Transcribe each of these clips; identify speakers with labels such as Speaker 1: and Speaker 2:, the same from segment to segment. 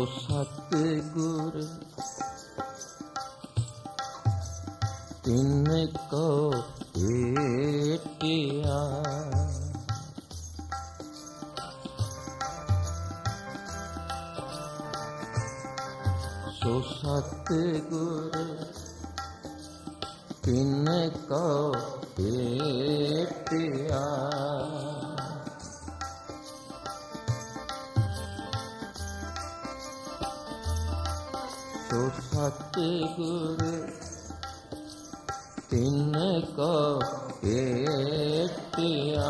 Speaker 1: सो सतगुर तिनको भेटिया। सो सतगुर तिनको भेटिया। सो सतगुर तिनको भेटिया।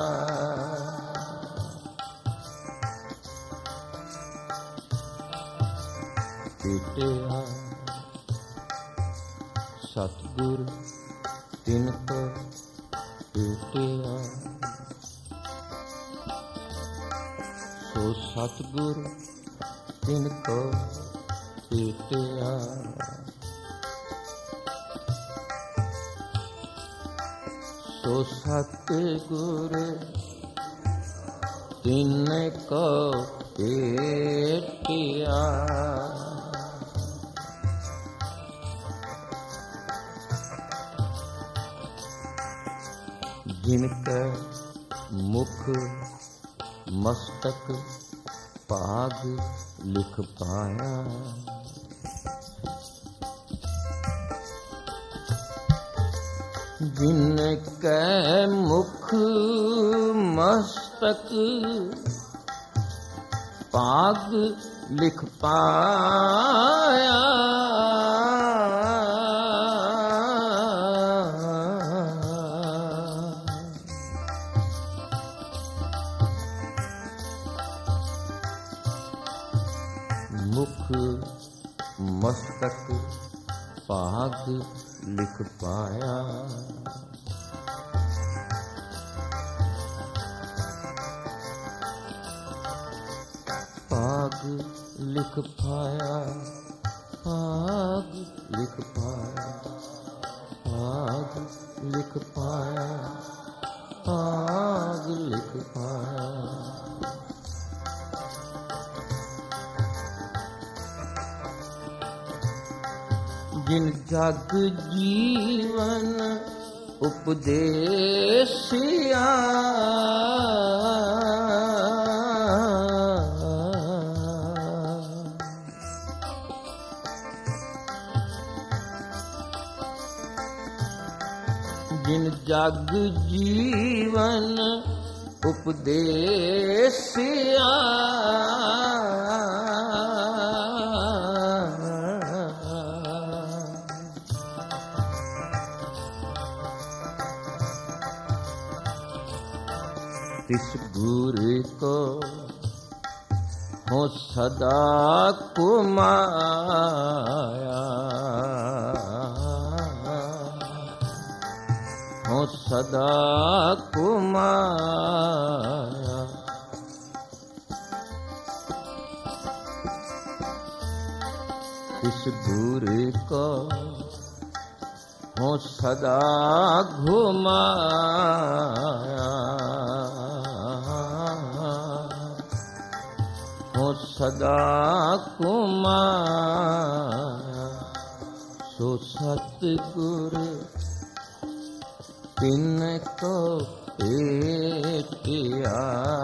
Speaker 1: भेटिया सतगुर तिनको भेटिया। सो सतगुर तिनको भेटिया। सो सतगुर तिनको भेटिया। जिनके मुख मस्तक भाग लिख पाया। जिनके मुख मस्तक भाग लिख पाया। मुख मस्तक भाग लिख पाया। भाग लिख पाया। भाग लिख पाया। भाग लिख पाया। भाग लिख पाया। जिन जग जीवन उपदेशिया। जिन जग जीवन उपदेशिया। तिस गुर को हो सदा कुमाया। हो सदा कुमाया। तिस गुर को हो सदा घुमाया। हो सदा कुमाया। सो सतगुर तिनको भेटिया।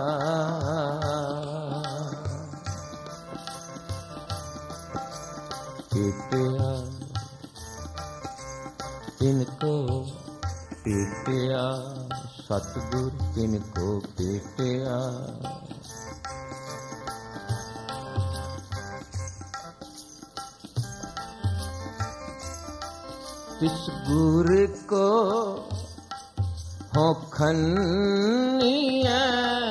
Speaker 1: भेटिया तिनको भेटिया। सतगुर तिनको भेटिया। तिस गुर को हो खन्निया।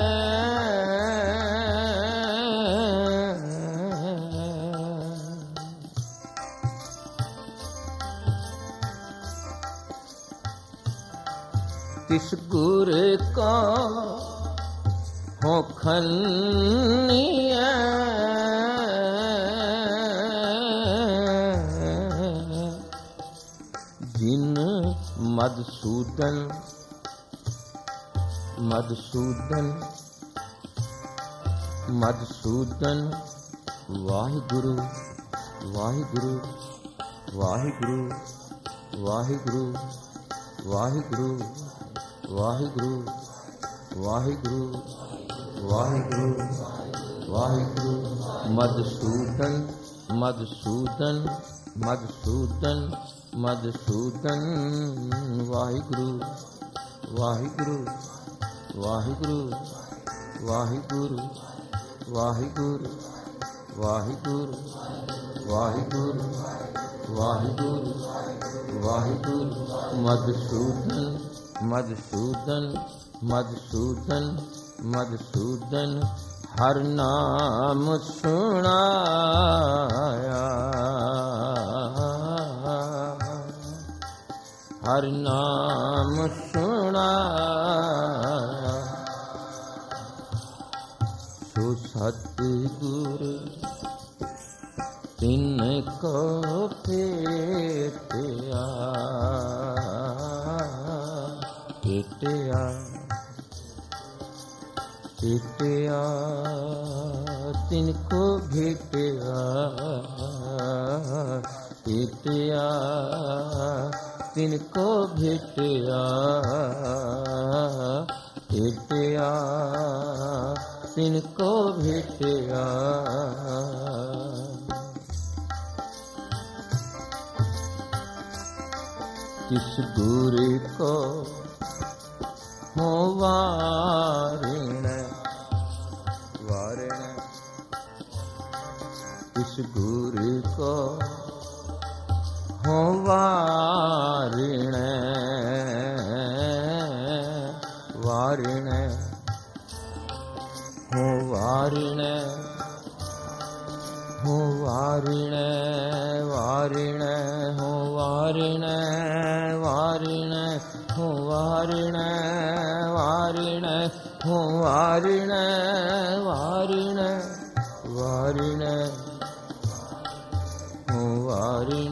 Speaker 1: तिस गुर को हो खन्निया। जिन मधुसूदन मधुसूदन मधुसूदन ਵਾਹਿਗੁਰੂ ਵਾਹਿਗੁਰੂ ਵਾਹਿਗੁਰੂ ਵਾਹਿਗੁਰੂ ਵਾਹਿਗੁਰੂ ਵਾਹਿਗੁਰੂ ਵਾਹਿਗੁਰੂ ਵਾਹਿਗੁਰੂ ਵਾਹਿਗੁਰੂ ਮਧੂਸੂਦਨ ਮਧੂਸੂਦਨ ਮਧੂਸੂਦਨ ਮਧੂਸੂਦਨ ਵਾਹਿਗੁਰੂ ਵਾਹਿਗੁਰੂ ਵਾਹਿਗੁਰੂ ਵਾਹਿਗੁਰੂ ਵਾਹਿਗੁਰੂ ਵਾਹਿਗੁਰੂ ਵਾਹਿਗੁਰੂ ਵਾਹਿਗੁਰੂ ਵਾਹਿਗੁਰੂ ਮਧੂਸੂਦਨ ਮਧੂਸੂਦਨ ਮਧੂਸੂਦਨ ਮਧੂਸੂਦਨ ਹਰ ਨਾਮ ਸੁਣਾਇਆ ਹਰ ਨਾਮ ਸੁਣਾਇਆ ਸੋ ਸਤਿਗੁਰ ਤਿਨ ਕੋ ਭੇਟਿਆ ਭੇਟਿਆ ਭੇਟਿਆ ਤਿਨ ਕੋ ਭੇਟਿਆ ਭੇਟਿਆ ਤਿਨ ਕੋ ਭੇਟਿਆ ਭੇਟਿਆ ਤਿਨ ਕੋ ਭੇਟਿਆ किस गुर को हो वारिण वारिण किस गुर को हो वारिण वारिण हो वारिण हो वारिण वारिण हो वारिण वारिण हो वारिण वारिण हो वारिण वारिण वारिण हो वारिण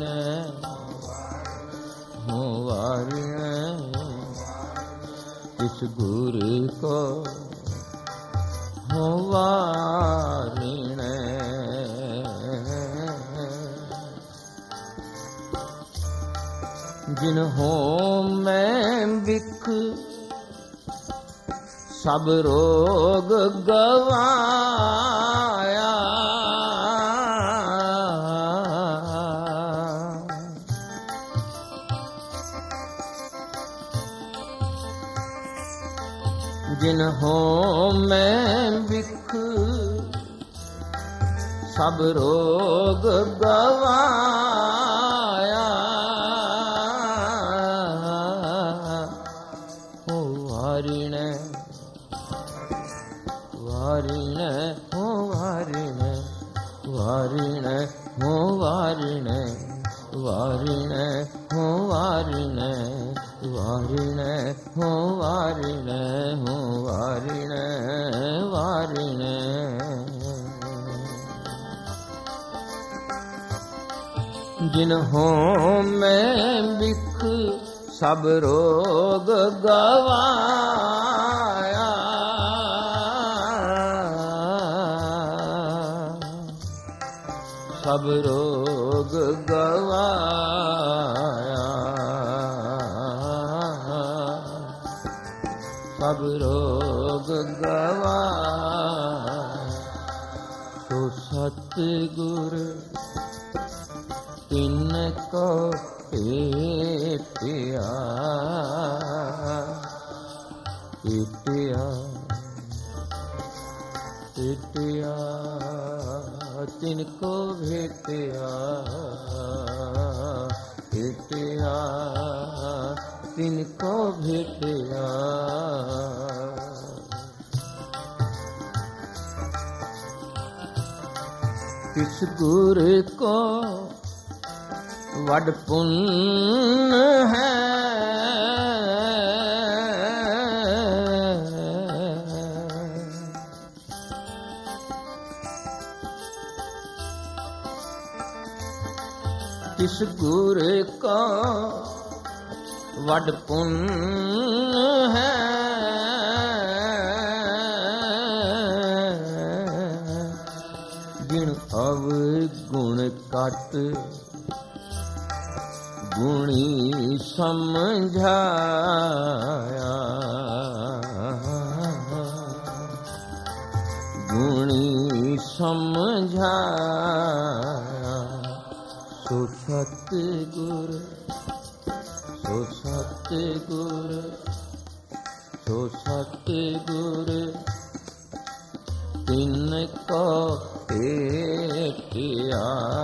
Speaker 1: हो वारिण किस गुर को हो वारिण जिन्हों मैं बिख सब रोग गवाया जिन्हों मैं बिख सब रोग गवाया वारिण वारिण हो वारिण वारिण हो वारिण वारिण हो वारिण वारिण हो वारिण हो वारिण वारिण जिन्हों मैं बिख सब रोग गवाया सब रोग गवाया सब रोग गवाया तो सतगुर तिन को भेटिया भेटिया भेटिया तिनको भेटिया भेटिया तिनको भेटिया किस गुर को वड पुण्य है किस गुर को वड पुण्य है जिन ਅਵਗੁਣ ਕਟ ਗੁਣੀ ਸਮਝਾਇਆ, ਗੁਣੀ ਸਮਝਾਇਆ। ਸੋ ਸਤਿਗੁਰ, ਸੋ ਸਤਿਗੁਰ, ਸੋ ਸਤਿਗੁਰ ਤਿਨ ਕੋ ਭੇਟਿਆ,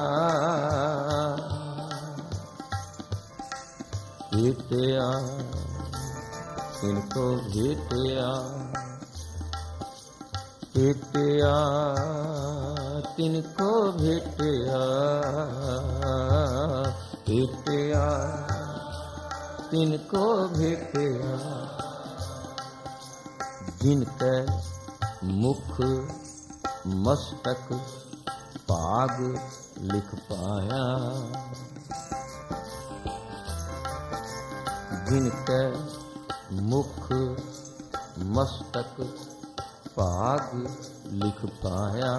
Speaker 1: ਭੇਟਿਆ ਤਿਨ ਕੋ ਭੇਟਿਆ, ਭੇਟਿਆ ਤਿਨ ਕੋ ਭੇਟਿਆ, ਭੇਟਿਆ ਤਿਨ ਕੋ ਭੇਟਿਆ। ਜਿਨ ਕੈ ਮੁਖ ਮਸਤਕ ਭਾਗ ਲਿਖ ਪਾਇਆ, ਜਿਨ ਕੈ ਮੁਖ ਮਸਤਕ ਭਾਗ ਲਿਖ ਪਾਇਆ,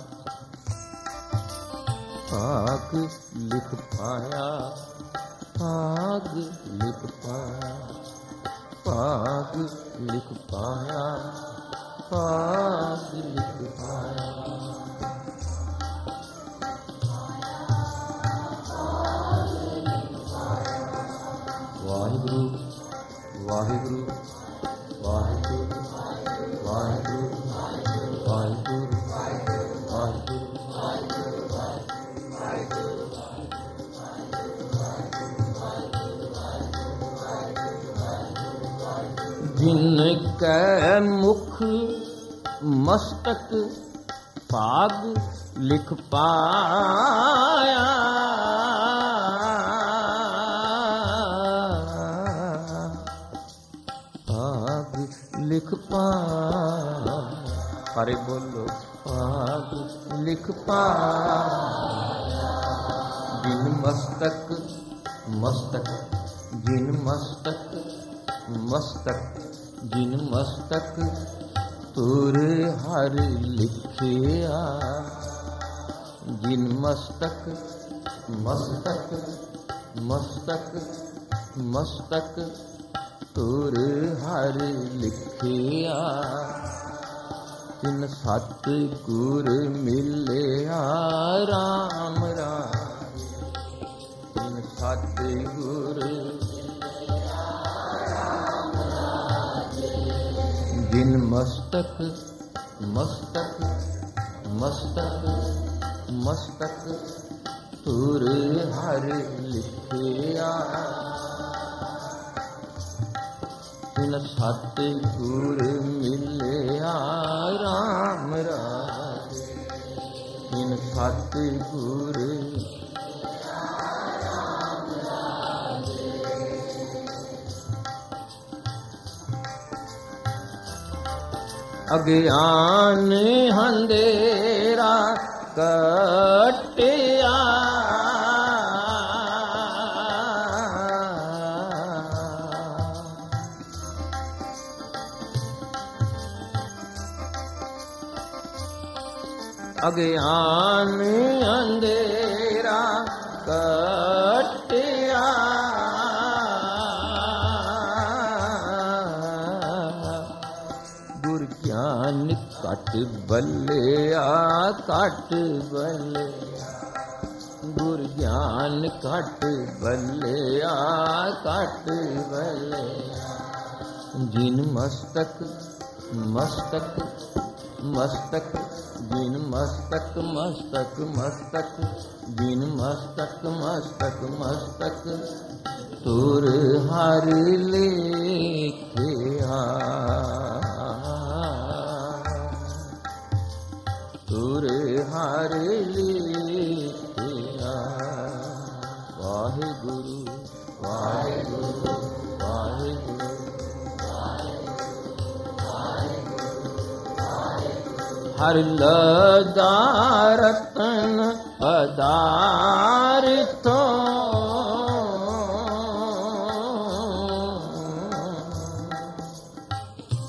Speaker 1: ਭਾਗ ਲਿਖ ਪਾਇਆ, ਭਾਗ ਲਿਖ ਪਾਇਆ, ਭਾਗ ਲਿਖ ਪਾਇਆ, ਭਾਗ ਲਿਖ ਪਾਇਆ। ਵਾਹਿਗੁਰੂ ਵਾਹਿਗੁਰੂ ਵਾਹਿਗੁਰੂ ਵਾਹਿਗੁਰੂ ਵਾਹਿਗੁਰੂ ਜਿਨ ਕੈ ਮੁਖ ਮਸਤਕ ਭਾਗ ਲਿਖ ਪਾਇਆ, ਭਾਗ ਲਿਖ ਪਾਇਆ। ਸਾਰੇ ਬੋਲੋ ਭਾਗ ਲਿਖ ਪਾਇਆ। ਜਿਨ ਮਸਤਕ ਮਸਤਕ, ਜਿਨ ਮਸਤਕ ਮਸਤਕ, ਜਿਨ ਮਸਤਕ ਤੁਰ ਹਰ ਲਿਖਿਆ, ਜਿਨ ਮਸਤਕ ਮਸਤਕ ਮਸਤਕ ਮਸਤਕ ਤੁਰ ਹਰ ਲਿਖਿਆ। ਤਿਨ ਸਤ ਗੁਰ ਮਿਲਿਆ ਰਾਮ ਰਾਜ, ਤਿਨ ਸਤ ਗੁਰ ਜਿਨ ਮਸਤਕ ਮਸਤਕ ਮਸਤਕ ਮਸਤਕ ਤੁਰ ਹਰ ਲਿਖਿਆ। ਤਿਨ ਸਤ ਗੁਰ ਮਿਲਿਆ ਰਾਮ ਰਾਜ, ਤਿਨ ਸਤ ਗੁਰ ਅਗਿਆਨ ਹੰਧੇਰਾ ਕਟਿਆ, ਅਗਿਆਨ ਅੰਧੇਰਾ ਕਟਿਆ। ਗੁਰ ਗਿਆਨ ਘਟ ਬੱਲਿਆ, ਘਟ ਬੱਲਿਆ, ਗੁਰ ਗਿਆਨ ਘਟ ਬੱਲਿਆ, ਘਟ ਬੱਲਿਆ। ਜਿਨ ਮਸਤਕ ਮਸਤਕ ਮਸਤਕ, ਜਿਨ ਮਸਤਕ ਮਸਤਕ ਮਸਤਕ, ਜਿਨ ਮਸਤਕ ਮਸਤਕ ਮਸਤਕ ਤੁਰ ਹਰ ਲੇਖਿਆ, ਤੁਰ ਹਰ ਲੇਖਿਆ। ਵਾਹਿਗੁਰੂ ਵਾਹਿਗੁਰੂ ਵਾਹਿਗੁਰੂ ਹਰਿ ਲਗਾ ਰਤਨ ਪਦਾਰਥੋ,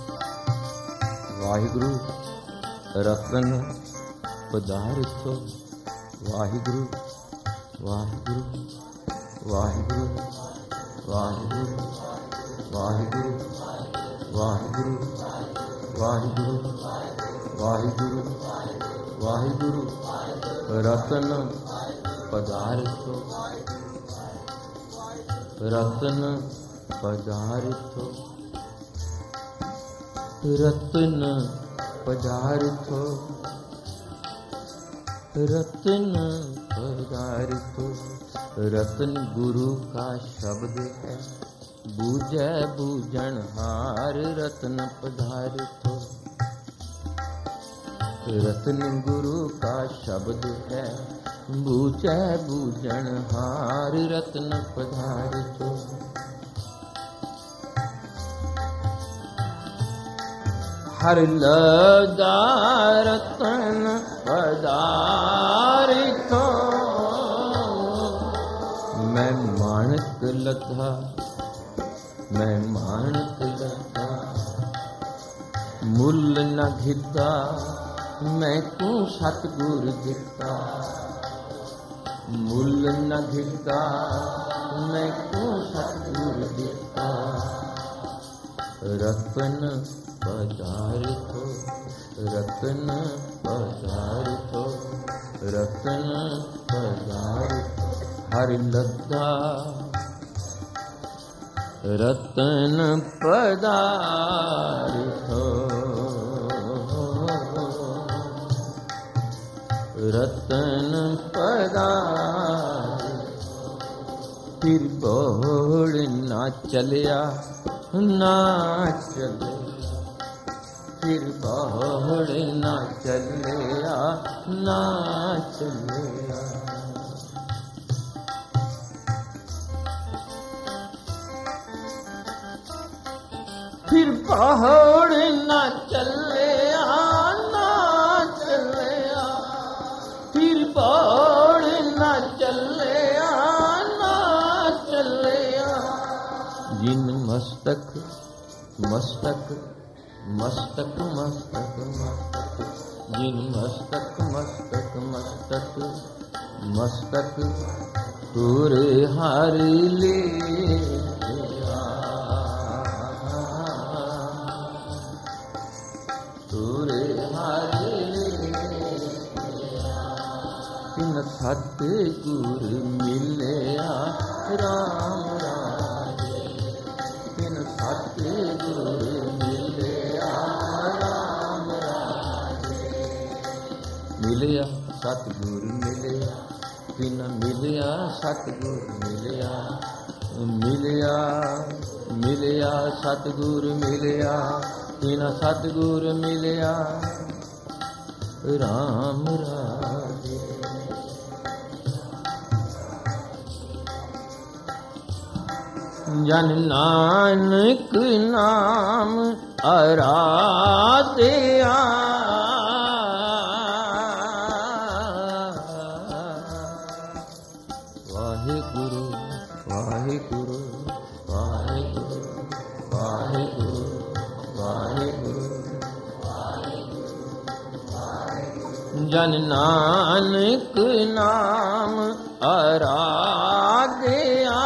Speaker 1: ਵਾਹਿਗੁਰੂ ਰਤਨ ਪਦਾਰਥੋ ਵਾਹਿਗੁਰੂ ਵਾਹਿਗੁਰੂ ਵਾਹਿਗੁਰੂ ਵਾਹਿਗੁਰੂ ਵਾਹਿਗੁਰੂ ਵਾਹਿਗੁਰੂ ਵਾਹਿਗੁਰੂ ਵਾਹਿਗੁਰੂ ਵਾਹਿਗੁਰੂ ਰਤਨ ਪਦਾਰਥੋ ਰਤਨ ਪਦਾਰਥੋ ਰਤਨ ਪਦਾਰਥੋ रत्न पदार्थो रत्न गुरु का शब्द है बूझै बूझन हार रत्न पदार्थो रत्न गुरु का शब्द है बूझै बूझन हार रत्न पदार्थो हर लगा रतन पदारिथो मैं माणक लगा मैं माणक लगा मुल न घिता मैं तू सतगुर दिता मुल न घिता मैं तू सतगुर दिता रतन पदार्थो रतन पदार्थो रतन पदार्थो हर लद्दा रतन पदार्थो रतन पदार्थो फिर बोड़ ना चलिया ना चले फिर बाहर ना चलिया ना चलिया फिर बाहर ना चलिया ना चलिया फिर बाहर ना चलिया ना चलिया जिन मस्तक मस्तक मस्तक मस्तक मस्तक जिन मस्तक मस्तक मस्तक मस्तक तुरे हारी ले तुरे हारी तिन सतगुर मिलिया राम राजे तिन सतगुर मिलिया सतगुर मिलिया बिन मिलिया सतगुर मिलिया मिलिया मिलिया सतगुर मिलिया बिन सतगुर मिलिया राम राजे जन नानक नाम आराध्या वाहिगुरु वाहिगुरु वाहिगुरु वाहिगुरु वाहिगुरु जन नानक नाम आराध्या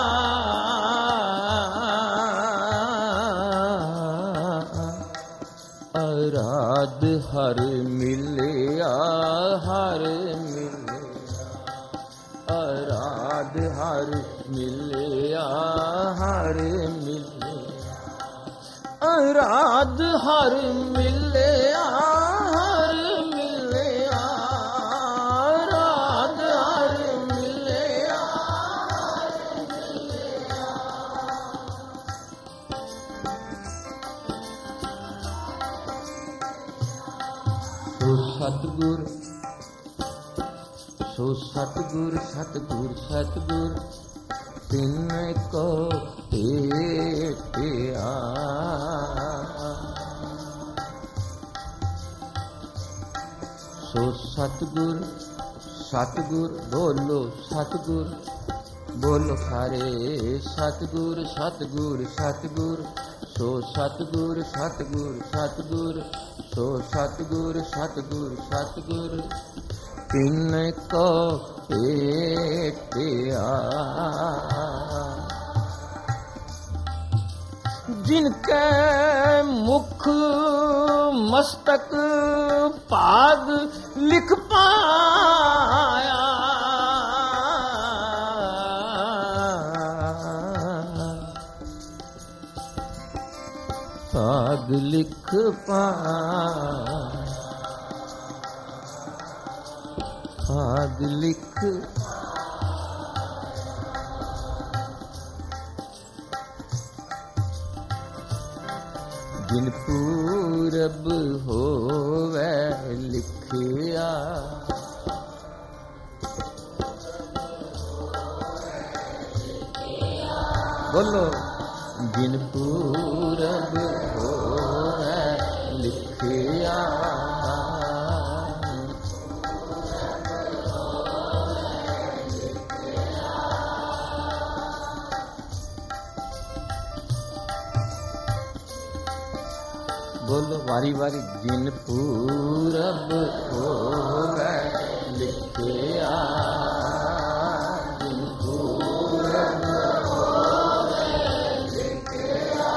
Speaker 1: आराध हर मिलिया हर मिलिया आराध हर मिलिया हर मिलिया आराध हर मिलिया हर मिलिया आराध हर मिलिया सो सतगुर सो सतगुर सतगुर सतगुर तिन को भेटिया सो सतगुर सतगुर बोलो सतगुर बोलो सारे सतगुर सतगुर सतगुर सो सतगुर सतगुर सतगुर सो सतगुर सतगुर सतगुर तिन को भेटिया। जिनके मुख मस्तक पाद लिख पाया, पाद लिख पाया, पाद लिख जिन पूरब होवे लिखिया। बोलो जिन पूरब होवे लिखिया। बोलो वारी वारी जिन पूरब होवे लिखिया। जिन पूरब होवे लिखिया।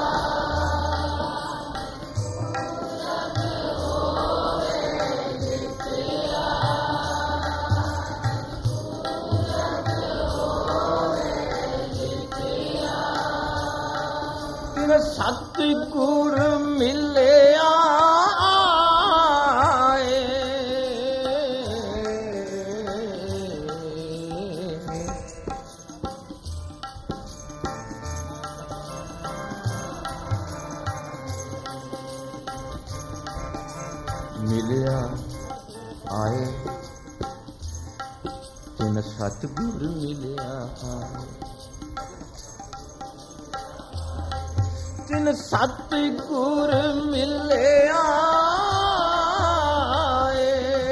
Speaker 1: तिन सतगुर मिले मिलिया आए। तिन सतगुर मिलिया आए। तिन सतगुर मिलिया आए।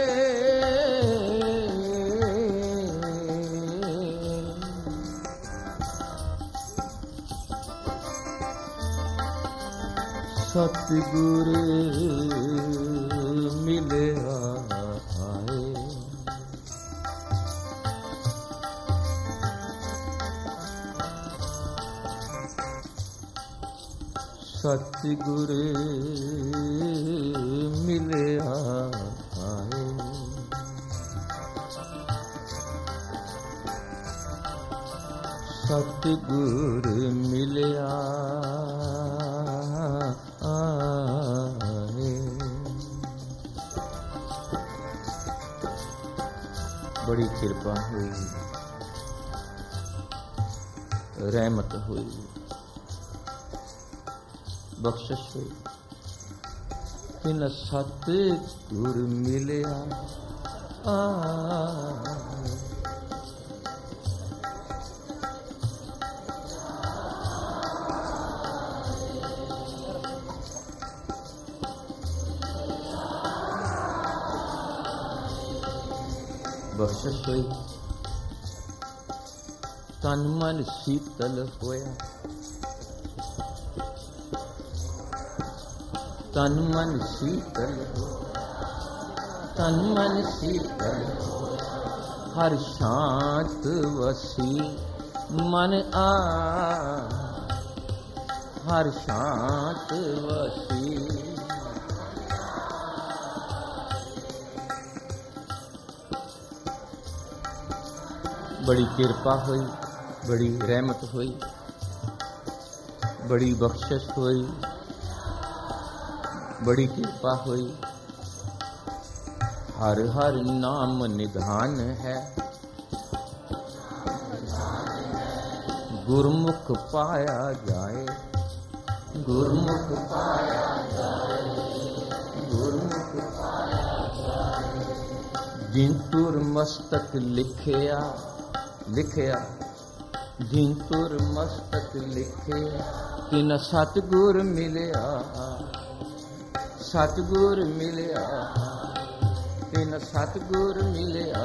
Speaker 1: सतगुर मिलिया आए। सतगुर मिलिया आए। सतगुर मिलिया आए। बड़ी कृपा हुई, रहमत हुई, बख्शिश हुई। तिन सतगुर मिलिया आए। बख्शिश हुई, तन मन शीतल होया। तन मन शीतल हो, तन मन शीतल हो। हर शांत वसी मन आ, हर शांत वसी। बड़ी कृपा हुई, बड़ी रहमत हुई, बड़ी बख्शिश हुई, बड़ी कृपा हुई। हर हर नाम निधान है, गुरमुख पाया जाए। गुरमुख पाया जाए, गुरमुख पाया जाए। जिन तुर मस्तक लिखिया, लिखिया जिन तुर मस्तक लिखिया। तिन सतगुर मिलिया, सतगुर मिलिया। तिन सतगुर मिलिया।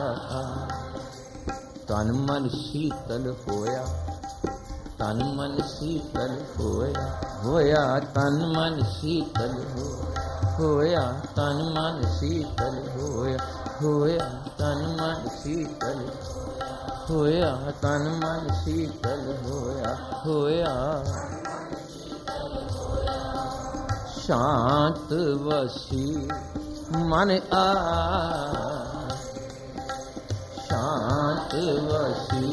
Speaker 1: तन मन शीतल होया, तन मन शीतल होया, होया तन मन शीतल होया। ਹੋਇਆ ਤਨ ਮਨ ਸੀਤਲ ਹੋਇਆ, ਹੋਇਆ ਤਨ ਮਨ ਸੀਤਲ ਹੋਇਆ, ਤਨ ਮਨ ਸੀਤਲ ਹੋਇਆ, ਹੋਇਆ ਸ਼ਾਂਤ ਵਸੀ ਮਨ ਆ, ਸ਼ਾਂਤ ਵਸੀ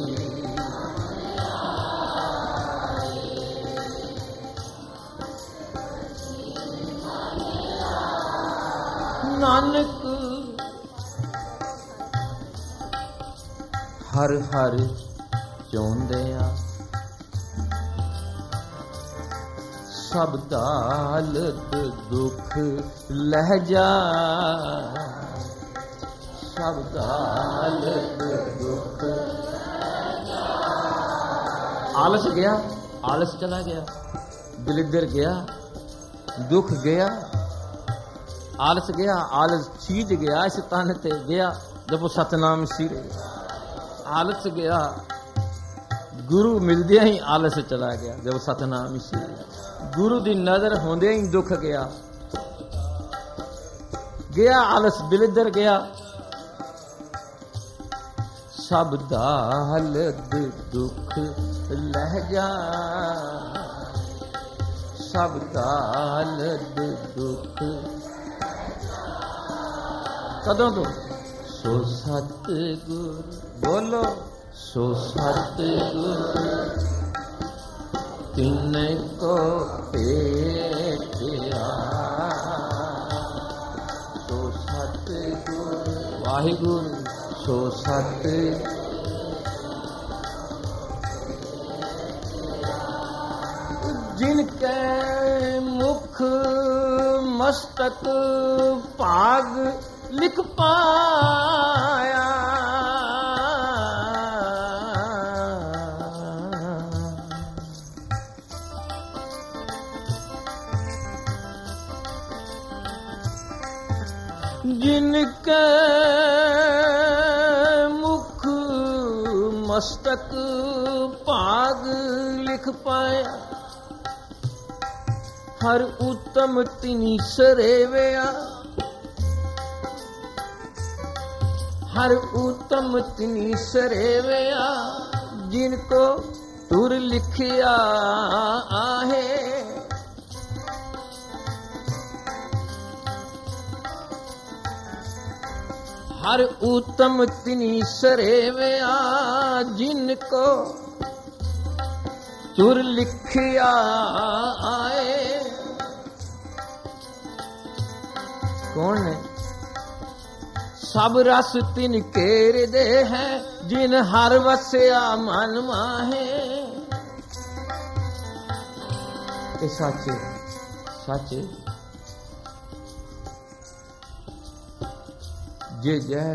Speaker 1: ਨਾਨਕ ਹਰ ਹਰ ਚਾਹੁੰਦਿਆ ਸਭ ਦਾਲਤ ਦੁੱਖ ਲਹਿ ਜਾ, ਸਭ ਦਾਲਤ ਦੁੱਖ ਆਲਸ ਗਿਆ, ਆਲਸ ਚਲਾ ਗਿਆ, ਦਲਿੱਦਰ ਗਿਆ, ਦੁੱਖ ਗਿਆ, ਆਲਸ ਗਿਆ, ਆਲਸ ਛੀਜ ਗਿਆ, ਇਸ ਤਨ ਤੇ ਗਿਆ ਜਪੋ ਸਤਨਾਮ ਸਿਰੇ, ਆਲਸ ਗਿਆ, ਗੁਰੂ ਮਿਲਦਿਆਂ ਹੀ ਆਲਸ ਚਲਾ ਗਿਆ ਜਦ ਸਤਨਾਮ ਸਿਰੇ, ਗੁਰੂ ਦੀ ਨਜ਼ਰ ਹੁੰਦਿਆਂ ਹੀ ਦੁੱਖ ਗਿਆ, ਗਿਆ ਆਲਸ, ਦਲਿੱਦਰ ਗਿਆ, ਸਭ ਦਾਲਤ ਦੁੱਖ ਲਹਿ ਜਾ, ਸਭ ਦਾਲਤ ਦੁੱਖ ਕਦੋਂ ਤੋਂ ਸੋ ਸਤਿਗੁਰ ਬੋਲੋ, ਸੋ ਸਤਿਗੁਰ ਤਿਨ ਕੋ ਭੇਟਿਆ, ਸੋ ਸਤਿਗੁਰ ਵਾਹਿਗੁਰੂ, ਸੋ ਸਤ ਜਿਨ ਕੈ ਮੁਖ ਮਸਤਕ ਭਾਗ ਲਿਖ ਪਾਇਆ, जिन के मुख मस्तक भाग लिख पाया, हर उत्तम तिनी सरेवया, हर उत्तम तिनी सरेवया, जिनको तुर लिखिया आहे, हर उत्तम तिनी सरेवया, जिनको तुर लिखिया आए। कौन है? सब रस तिन केर दे है, जिन हर वसया मन माहे। ये साचे साचे जे जहर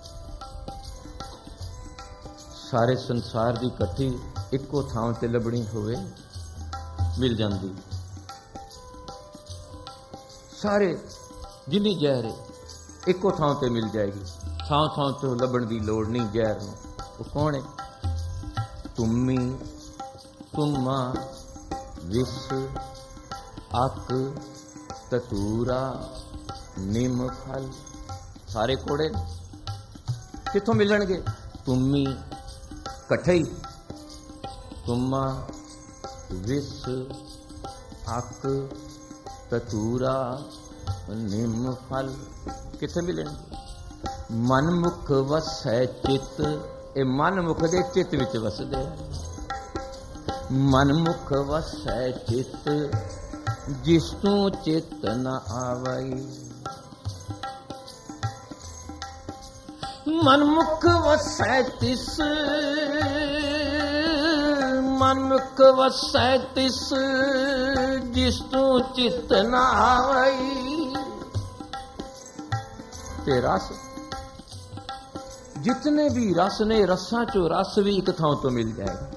Speaker 1: सारे संसार की इकट्ठी इको थां ते लभणी होवे मिल जाती, सारे जिन्नी जहर इको थां ते मिल जाएगी, थां थां तो लभण की लोड़ नहीं जहर नूं। वो कौन है? तुम्मी तुम्मा विष अक ततूरा निम फल, सारे कोड़े किथों मिलणगे? तुम्मी कठई, तुम्मा विष अक ततूरा निम फल किथे मिलणगे? मन मुख वसै चित, ये मन मुख दे चित विच वसदे। मन मुख वसै चित, जिस तू चित न आवई। मन मुख वसै तिस, मन मुख वसै तिस, जिस तू चित न आवई। ते रस, जितने भी रस ने, रसां चो रस भी एक थां तो मिल जाएगा,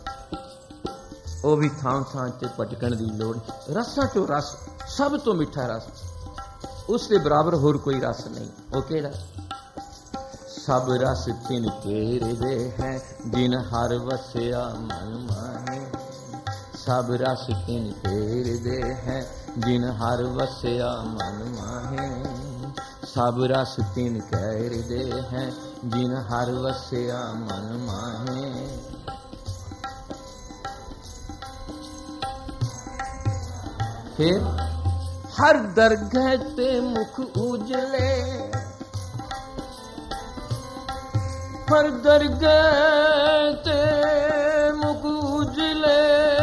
Speaker 1: वो भी थां थां च भटकण दी लोड़। रसां चो रस, सब तो मिठा रस, उसके बराबर होर कोई रस नहीं। वो केड़ा? सब रस तिन केर दे हैं, जिन हर वसया मन माहे। सब रस तिन फेर दे हैं जिन हर वस्या मन माहे। सब रस तिन कैर दे हैं जिन हर वस्या मन माहे। फिर हर दरगह ते मुख उजले, हर दरगह ते मुख उजले,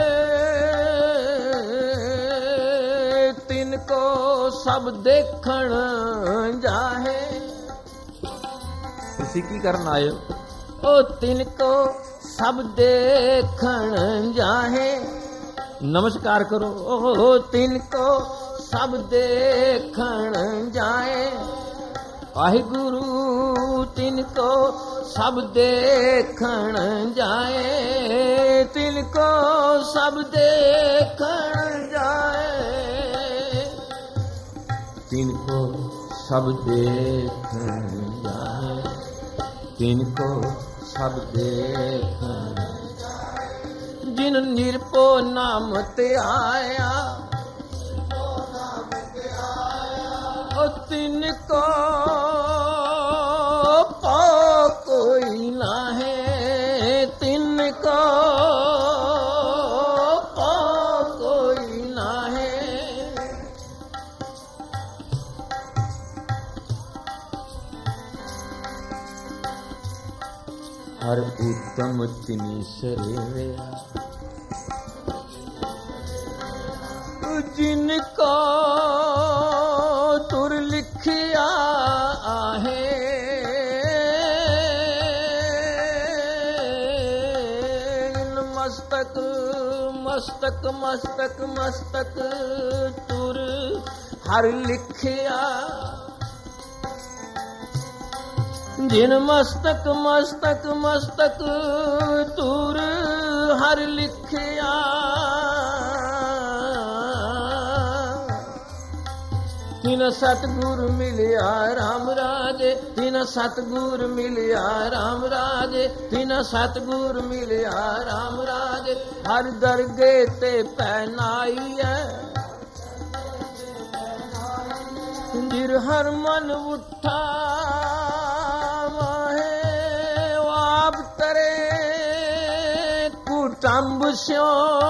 Speaker 1: तिनको सब देखण जाहे। तुसी की करन आए हो? ओ तिनको सब देखण जाहे। नमस्कार करो। ओ तिनको सब देखण जाए। वाहिगुरु तिनको सब देखण जाए। तिनको सब देखण जाए। तिनको सब देखण जाए। तिनको सब देखण जाए। जिन निरपो नाम ते आया, ओ तिनको पाओ कोई ना है। तिनको पाओ कोई ना है। हर उत्तम तिनी सेवया, जिनको तुर लिखिया आहे। मस्तक मस्तक मस्तक मस्तक तुर हर लिखिया। जिन मस्तक मस्तक मस्तक तुर हर लिखिया। तिन सतगुर मिलिया राम राजे। तिन सतगुर मिलिया राम राजे। तिन सतगुर मिलिया राम राजे। हर दरगे ते पहनाई है। जिर हर मन उठा माहे। आप तरे कुटुंब स्यो,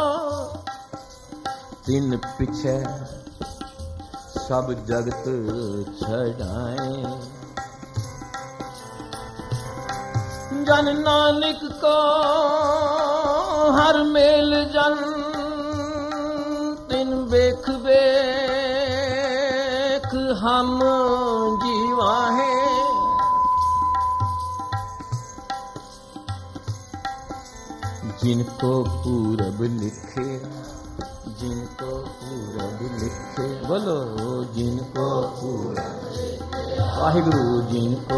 Speaker 1: तिन पिछे सब जगत छड़ाए। जन नानक को हर मेल जन, तिन बेख बेख हम जीवा है। जिनको पूरब लिखे, जिनको पूरब लिखे, बोलो जिनको पूरब लिखे। वाहिगुरु जिनको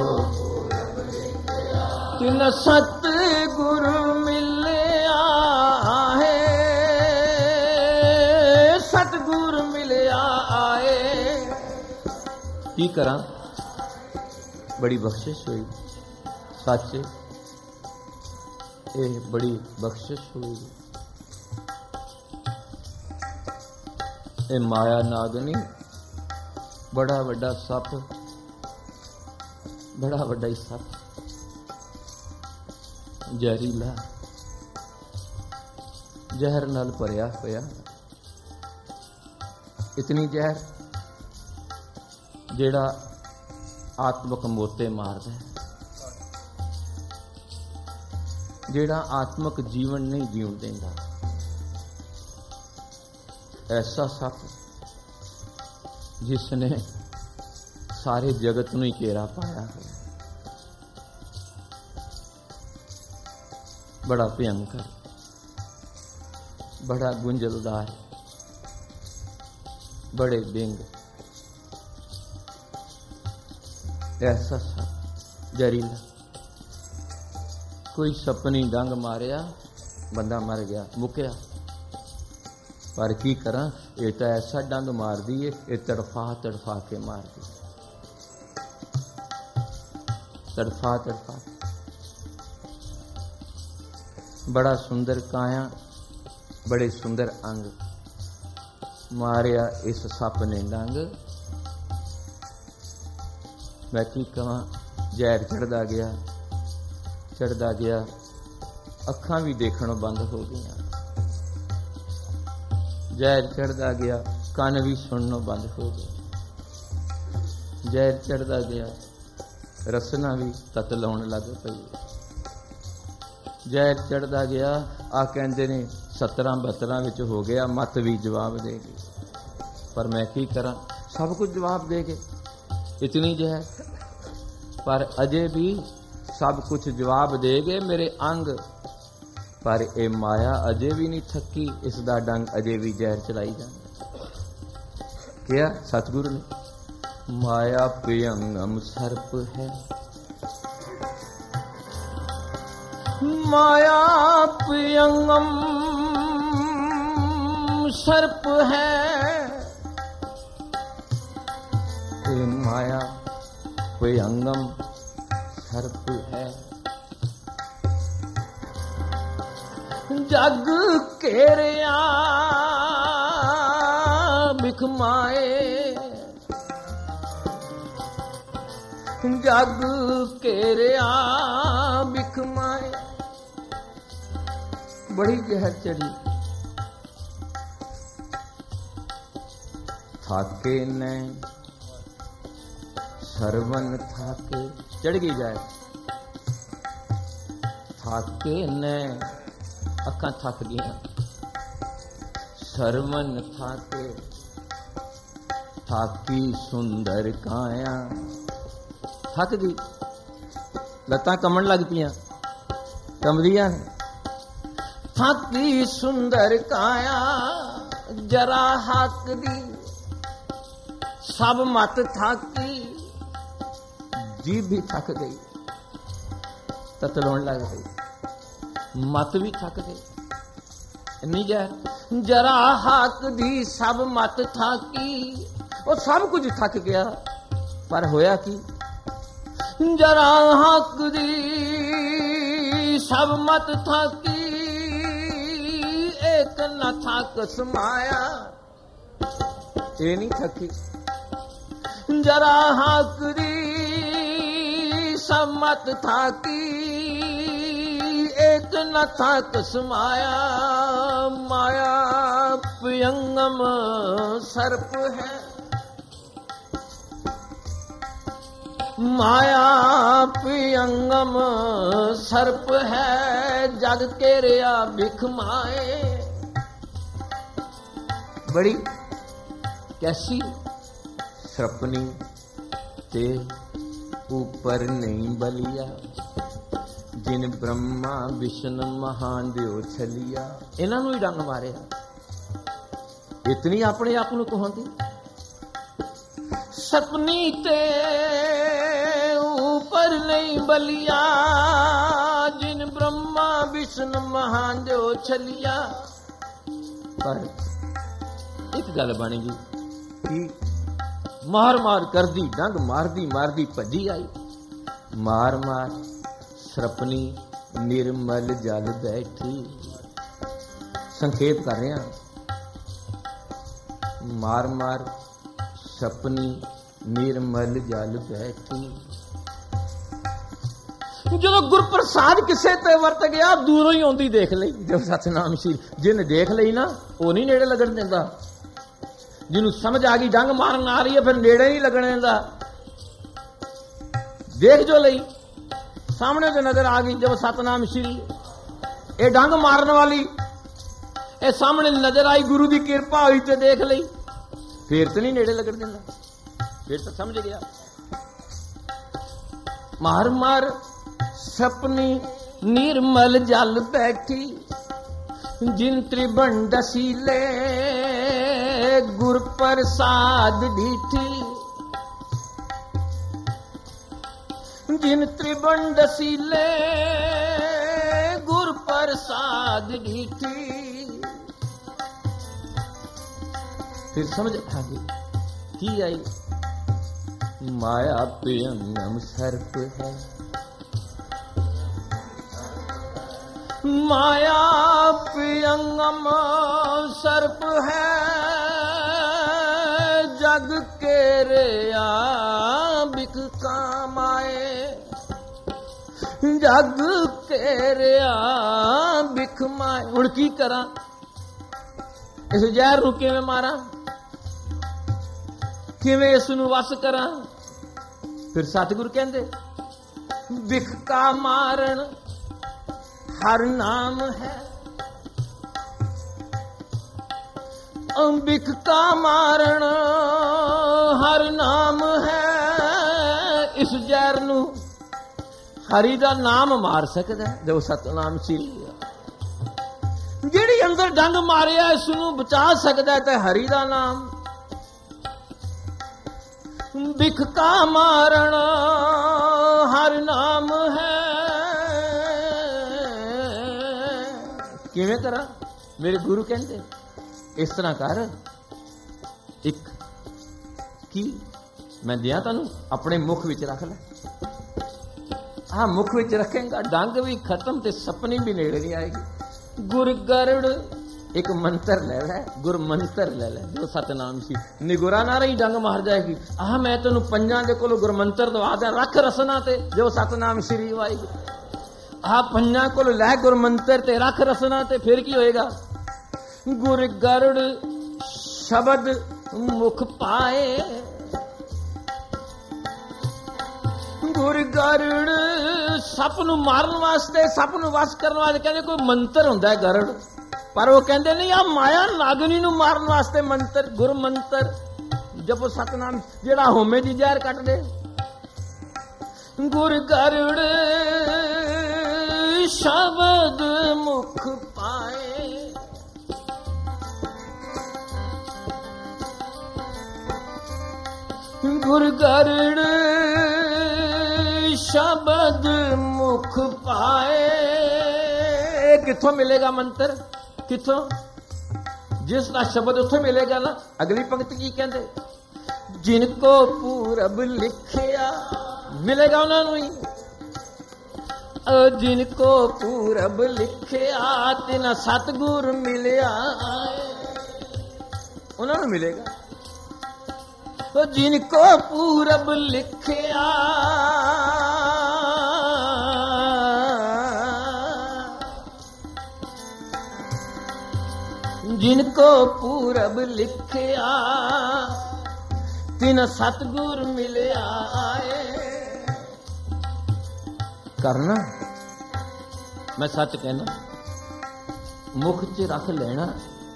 Speaker 1: तिन सतगुरु मिलिया है। सतगुरु मिलिया आए। की करा? बड़ी बख्शिश हुई। सच ये बड़ी बख्शिश हुई। ये माया नागनी बड़ा वड्डा सप, बड़ा वड्डा ही सप, जहरीला, जहर नाल भरिया होया। इतनी जहर जेड़ा आत्मक मोते मारदा है, जेड़ा आत्मक जीवन नहीं जीवन देंदा। ऐसा सप जिसने सारे जगत नूं ही घेरा पाया है। बड़ा भयंकर, बड़ा गुंजलदार, बड़े बिंग, ऐसा सप जहरीला। कोई सपनी डंग मारिया, बंदा मर गया, मुक्या। पर की करा, ये तो ऐसा डंग मार दी है, ये तड़फा तड़फा के मार दी, तड़फा तड़फा। बड़ा सुंदर काया, बड़े सुंदर अंग, मारिया इस सप ने डंग। मैं की कहां, जहर चढ़दा गया, चढ़दा गया, अखां भी देखणों बंद हो गई, जहर चढ़दा गया, कान भी सुननों बंद हो गए, जहर चढ़दा गया, रसना भी ततलाउण लग पई, जहर चढ़दा गया। आ कहंदे ने 17-72 विच हो गया, मत भी जवाब दे गई, पर मैं की करा, सब कुछ जवाब दे गए, इतनी जहर, पर अजे भी सब कुछ जवाब दे गए मेरे अंग, पर ये माया अजे भी नहीं थकी, इसदा डंग अजे भी जहर चलाई जांदा। क्या सतगुरु ने, माया प्रियंगम सर्प है, माया प्रियंगम सर्प है, ये माया प्रियंगम सर्प है। जग केरिया बिखमाए, जग केरिया बिखमाए, बड़ी जहर चढ़ी, थाके ने सरवन थाके, चढ़ गई जाए, थाके ने अखां थक गई, सरवन थाके, थाकी सुंदर काया, थक गई, लत्तां कमन लग पियां, कमदियां ने, थाकी सुंदर काया, जरा हक दी, सब मत थाकी, जीभ भी थक गई, ततलाउण लग गई, मत भी थक गई, इन्नी जहर, जरा हक दी सब मत थाकी, वो सब कुछ थक गया, पर होया की, जरा हक दी सब मत थाकी, एक न थक समाया, ये नहीं थकी, जरा हक दी सब मत थाकी, एक न थक समाया, माया प्रियंगम सर्प है, माया प्रियंगम सर्प है, जग केरिया बिखमाए, बड़ी कैसी सरपनी ते ऊपर नहीं बलिया, जिन ब्रह्मा विष्णु महान देव छलिया, इन्हां नूं ही डंग मारिया, इतनी अपने आप नूं कहांदी, सपनी ते ऊपर नहीं बलिया, जिन ब्रह्मा विष्णु महान देव छलिया। पर एक गल बन गई कि मार मार कर दी डंग, मारदी मारदी भजी आई, मार मार सरपनी निर्मल जल बैठी, संखेप कर रहे हैं, मार मार सपनी निर्मल जल बैठी, जो गुरप्रसाद किसे ते वरत गया, दूरों ही आंदी देख ली, जब सतनाम शील, जिन देख ली ना वो नहीं नेड़े लगन देंदा, जिन्हों समझ आ गई डंग मारन आ रही है फिर नेड़े नहीं लगने देंदा, देख जो लई सामने से नजर आ गई, जब सतनाम श्री ये डंग मारन वाली ये सामने नजर आई, गुरु की कृपा हुई तो देख ली, फिर तो नहीं नेड़े लगन देंदा, फिर तो समझ गया। मार मार सपनी निर्मल जल बैठी, जिन त्रिभुवन दसीले गुर प्रसाद डीठी, जिन त्रिभुवन दसीले गुर प्रसाद डीठी। फिर समझ आ गई की आई, माया प्रियंगम सर्प है, माया प्रियंगम सर्प है जग के रेया बिक कामाए जग के रेया बिख माए। हुण की करा इस जहर नूं किवें मारा किवें इस नूं वस करा। फिर सतगुरु कहंदे बिख का मारण हर नाम है बिख का मारण हर नाम है। इस जहर नूं हरि दा नाम मार सकदा जो सतनाम श्री जिहड़ी अंदर डंग मारिया इस नूं बचा सकदा ते हरि दा नाम। बिख का मारण हर नाम है। किवें करा मेरे गुरु कहंदे इस तरह कर एक की मैं दिया तैनूं अपने मुख विच रख ले। हाँ मुख विच रखेगा डंग भी खत्म ते सपनी भी नेड़े नहीं आएगी। गुर गरुड़ एक मंत्र ले ले गुर मंत्र ले ले जो सतनाम सी निगुरा ना रही डंग मार जाएगी। आह मैं तेनू पंजां दे कोलों गुर मंत्र दवा दे रख रसना ते जो सतनाम श्री वाहिगुरू। आह पंजां कोलों लै गुर मंत्र ते रख रसना ते फिर की होएगा। गुर गरुड़ शब्द मुख पाए गुर गरुड़ सप नूं मारन वास्ते सप नूं वस करन वास्ते कहंदे कोई मंत्र हुंदा है गरुड़ पर वो कहंदे नहीं आ माया नागनी नूं मारन वास्ते मंत्र गुर मंत्र जपो सतनाम जेड़ा होमे दी जहर कट दे। गुर गरुड़ शब्द मुख पाए गुर गरुड़ शब्द मुख पाए। किथों मिलेगा मंत्र किथों जिसका शब्द उथों मिलेगा ना। अगली पंक्ति की कहते जिनको पूरब लिखिया मिलेगा उन्होंने ही जिनको पूरब लिखिया तिना सतगुर मिलिया उन्होंने मिलेगा। तो जिनको पूरब लिखिया जिनको पूरब लिखिया तिन सतगुर मिले आए। करना मैं सच कहना मुख च रख लेना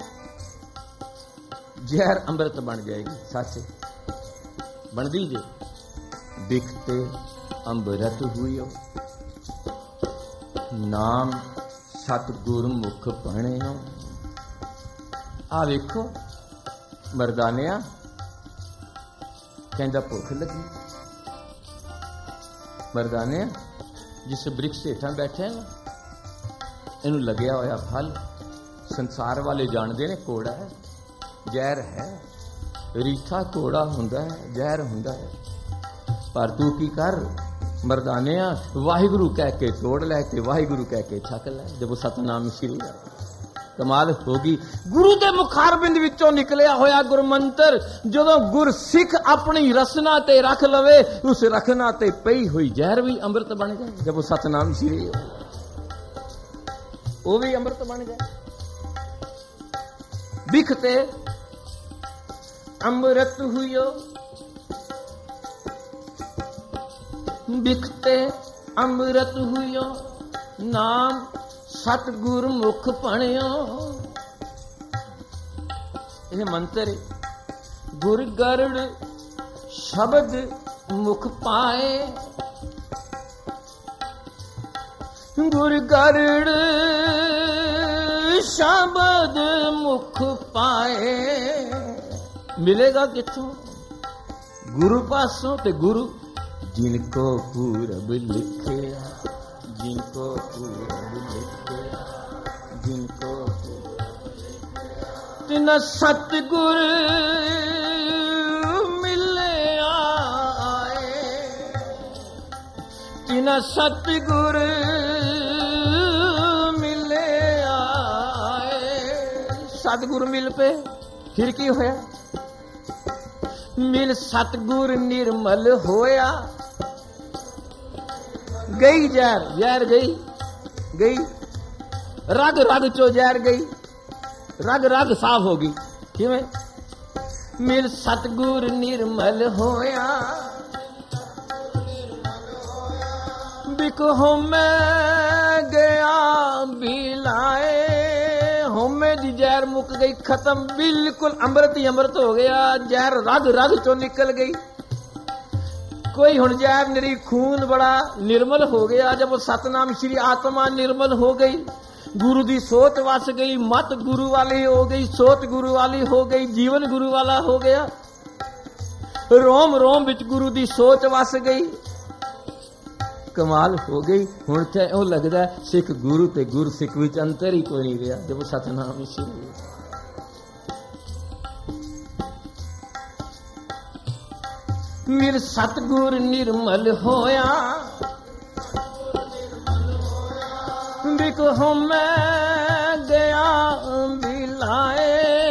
Speaker 1: जहर अमृत बन जाएगी। सच बनदी जे बिखते अमृत हुई नाम सतगुर मुख पढ़ियो। आ वेखो मरदानिया कहंदा भुख लगी। मरदानिया जिस वृक्ष हेठां बैठे ना इनू लग्या होया फल संसार वाले जानते ने कोड़ा है जहर है। रीठा कोड़ा हुंदा है जहर हुंदा है पर तू की कर मरदानिया वाहिगुरु कह के तोड़ लै ते वाहिगुरु कह के छक लै। जब सतनाम श्री कमाल होगी। गुरु के मुखारबिंद विचों निकलिया होया गुरमंत्र जदों गुर सिख अपनी रसना ते रख लवे उस रखना ते पई हुई जहर भी अमृत बन जाए। जब सतनाम श्री वो भी अमृत बन जाए। बिखते अमृत हुयो बिखते अमृत हुयो नाम सतगुर मुख पढ़ियो। यह मंत्र गुर गरुड़ शब्द मुख पाए। गुर गरुड़ शब्द मुख पाए मिलेगा किथों गुरु पासों ते गुरु जिनको पूरब लिखे जिनको पूरब लिखे जिनको तिन सतगुर मिले आए तिन सतगुर मिले सतगुर मिल पे फिर की होया, मिल सतगुर निर्मल होया, गई जहर, जहर गई गई, रग रग चो जहर गई, रग रग साफ होगी। किवें? मिल सतगुर निर्मल होया, बिक होमे गया बिलाए, होमे दी जहर मुक गई, खत्म, बिल्कुल अमृत ही अमृत हो गया, जहर रग रग चो निकल गई। कोई हुण जहर निरी, खून बड़ा निर्मल हो गया। जब सतनाम श्री आत्मा निर्मल हो गई, गुरु दी सोच वस गई, मत गुरु वाली हो गई, सोच गुरु वाली हो गई, जीवन गुरु वाला हो गया, रोम रोम विच गुरु दी सोच वस गई, कमाल हो गई। हुण ते ओ लगदा सिख गुरु ते गुरु सिख विच अंतर ही कोई नहीं रहा जब सतनाम श्री। मिल सतगुर निर्मल होया, बिक होमे गया बिलाए,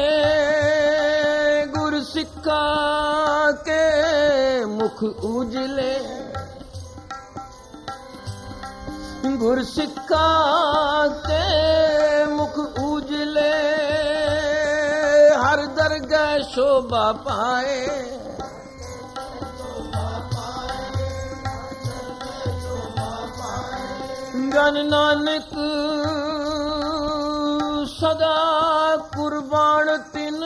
Speaker 1: गुर सिक्का के मुख उजले, गुर सिक्का के मुख उजले, हर दरगाह शोभा पाए, गन नानक सदा कुर्बान तिन,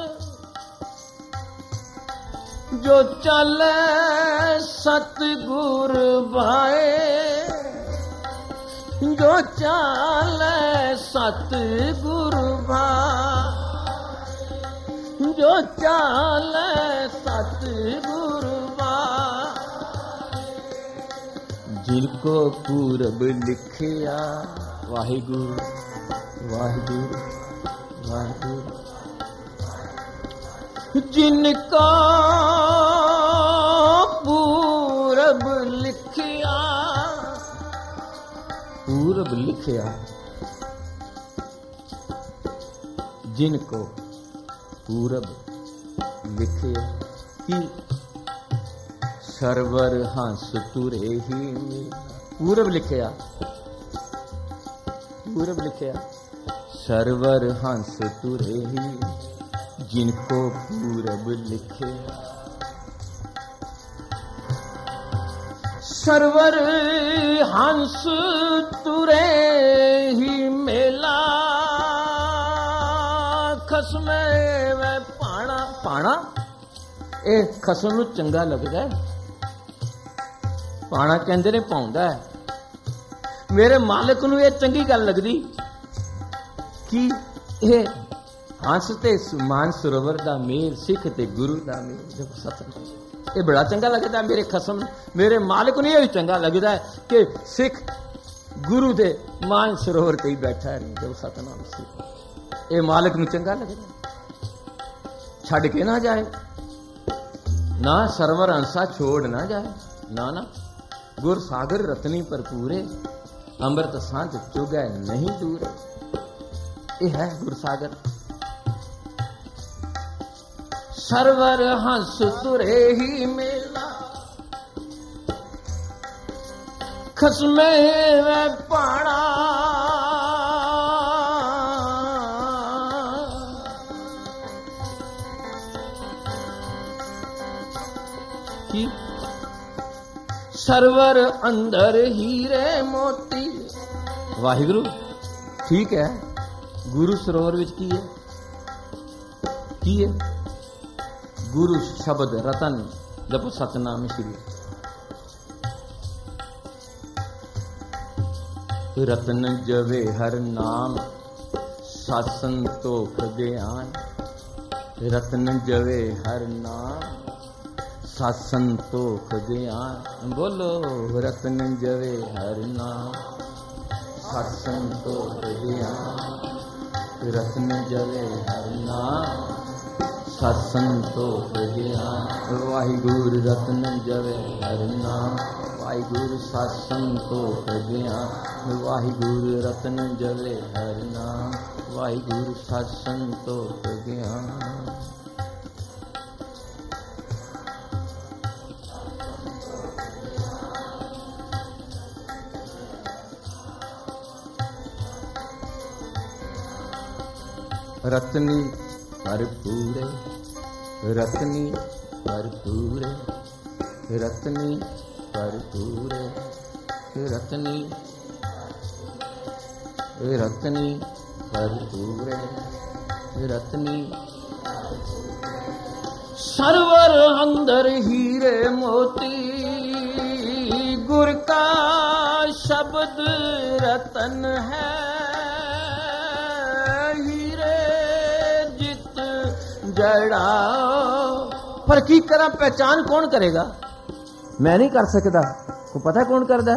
Speaker 1: जो चले सतगुर भाए, जो चले सतगुर भाए, जो चले सतगुर भाए, जिनको पूरब लिखिया, वाहिगुरु वाहिगुरु वाहिगुरु, जिनका पूरब लिखिया, पूरब लिखिया, जिनको पूरब लिखिया, कि सरवर हंस तुरे ही मिल, पूरब लिखिया, पूरब लिखिया, सरवर हंस तुरे ही, जिनको पूरब लिखिया, सरवर हंस तुरे ही मेला, खसमे वे पाना, पाना ए खसम नूं चंगा लगदा है, पाना कहंदे ने पाउंदा है। मेरे मालिक नूं ये चंगी गल लगदी कि ये हंस ते मान सरोवर दा मेल, सिख ते गुरु दा मेल, जब सतनाम, ये बड़ा चंगा लगता है मेरे खसम, मेरे मालिक ने भी चंगा लगता है कि सिख गुरु दे मान सरोवर ते ही बैठा है जब सतनाम सिख, ये मालिक नूं चंगा लगता, छड़ के ना जाए, ना सरवर हंसा छोड़ ना जाए, ना ना, गुर सागर रतनी भरपूरे, अमृत सांझ चुगै नहीं दूर, ये है गुर सागर। सरवर हंस तुरे ही मेला, खसमे वे पाना, की सरवर अंदर हीरे मोती, वाहिगुरु ठीक है, गुरु सरोवर विच की है, गुरु शब्द रतन, जपो सतनाम श्री, रतन जवे हर नाम, सत संतोख ज्ञान, रतन जवे हर नाम, सत संतोख ज्ञान, बोलो रतन जवे हर नाम, सत संतोख ज्ञान, रतन जवे हर नाम, ਸਤ ਸੰਤੋਖ ਗਿਆਨ। ਵਾਹਿਗੁਰੂ ਰਤਨ ਜਵੇ ਹਰਿ ਨਾਮ। ਵਾਹਿਗੁਰੂ ਸਤ ਸੰਤੋਖ ਗਿਆਨ। ਵਾਹਿਗੁਰੂ ਰਤਨ ਜਵੇ ਹਰਿ ਨਾਮ। ਵਾਹਿਗੁਰੂ ਸਤ ਸੰਤੋਖ ਗਿਆਨ। रत्नी भरपूरे, रत्नी भरपूरे, रत्नी भरपूरे, रत्नी रत्नी भरपूरे, रत्नी सरवर अंदर हीरे मोती। गुर का शब्द रतन है, पर की करा पहचान कौन करेगा? मैं नहीं कर सकता, को पता कौन करदा?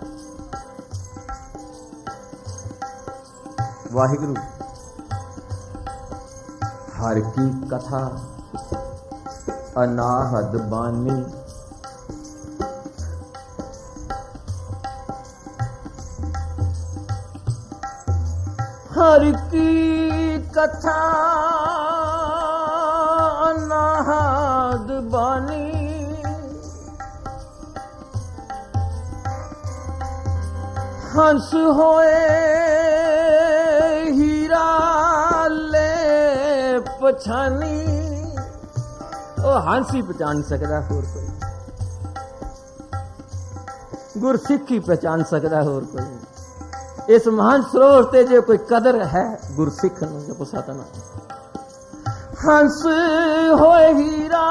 Speaker 1: वाहिगुरु। हर की कथा अनाहद बानी। हर की कथा अनाहद बानी। हंस होए हीरा ले पछानी। ओ हंस ही पहचान सकता, होर कोई गुरसिख ही पहचान सकता, होर कोई। इस महान सरोवर ते जो कोई कदर है गुरसिख नूं जपो सतनाम। हंस होए हीरा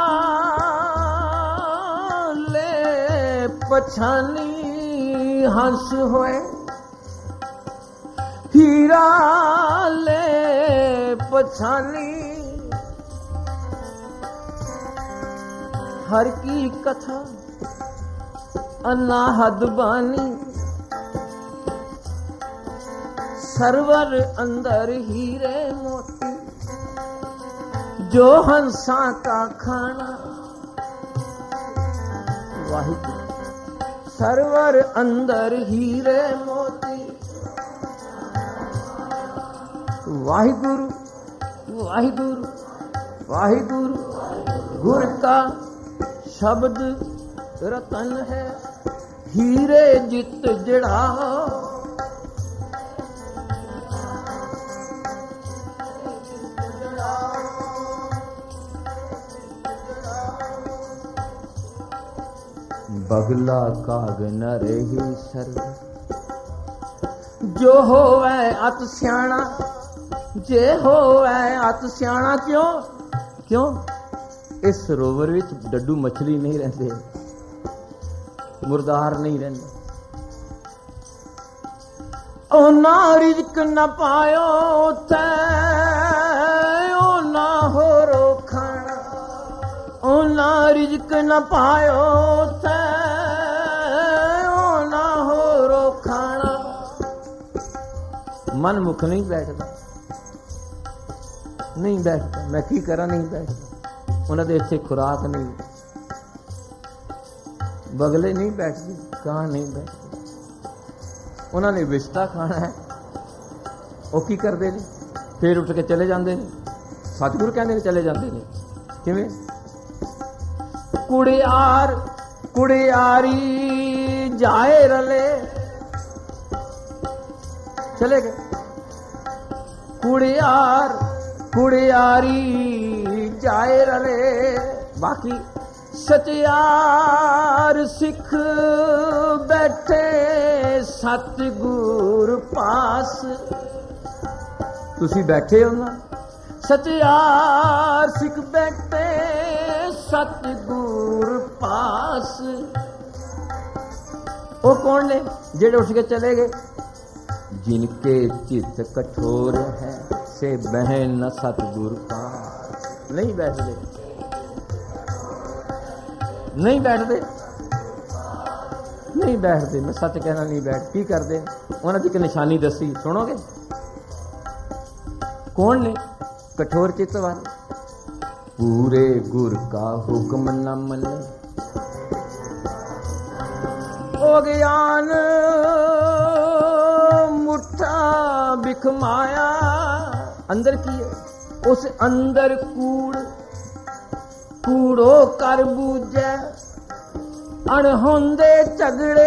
Speaker 1: ले पछानी। हंस होए हीरा ले पछानी। हर की कथा अनाहद बानी। सरवर अंदर हीरे मोती। जो हंसा का खाना। वाहिगुरु। सरवर अंदर हीरे मोती। वाहिगुरु वाहिगुरु वाहिगुरु। गुर का शब्द रतन है, हीरे जित जड़ा। बगला काग न रही सर्व। जो होवे अत स्याणा। जे होवे अत स्याणा। क्यों क्यों? इस सरोवर विच डड्डू मछली नहीं रहते, मुर्दार नहीं रहते। ओना रिज़्क न पायो थे, ओना होरो खाना। ओना रिज़्क न पायो थे, ओना होरो खाना। मन मुख नहीं बैठता, नहीं बैठता। मैं की करा, नहीं बैठता। उन्होंने इत्थे खुराक नहीं, बगले नहीं बैठते, कहाँ नहीं बैठते। उन्होंने विस्ता खाना है, वो की करते हैं? फिर उठ के चले जाते हैं। सतगुरु कहते चले जाते हैं। किवें? कुड़ियार कुड़ियारी जाए रले, चले गए। कुड़ियार कुड़ियारी जाए रले। बाकी सचियार सिख बैठे सतगुर पास। तुसी बैठे हो ना? सचियार सिख बैठे सतगुर पास। वो कौन ने जेड़े उठ के चले गए? जिनके चित्त कठोर है से बहन न सतगुर पास। नहीं बैठते, नहीं बैठते, नहीं बैठते। मैं सच कहना, नहीं बैठ। की करते? उन्होंने एक निशानी दसी, सुनोगे? कौन ने? कठोर चित्त वाले। पूरे गुर का हुक्म न मने, ओ ज्ञान मुठा बिखमाया। अंदर की है उस अंदर कूड़, कूड़ो कर बूझे, अणहोंदे झगड़े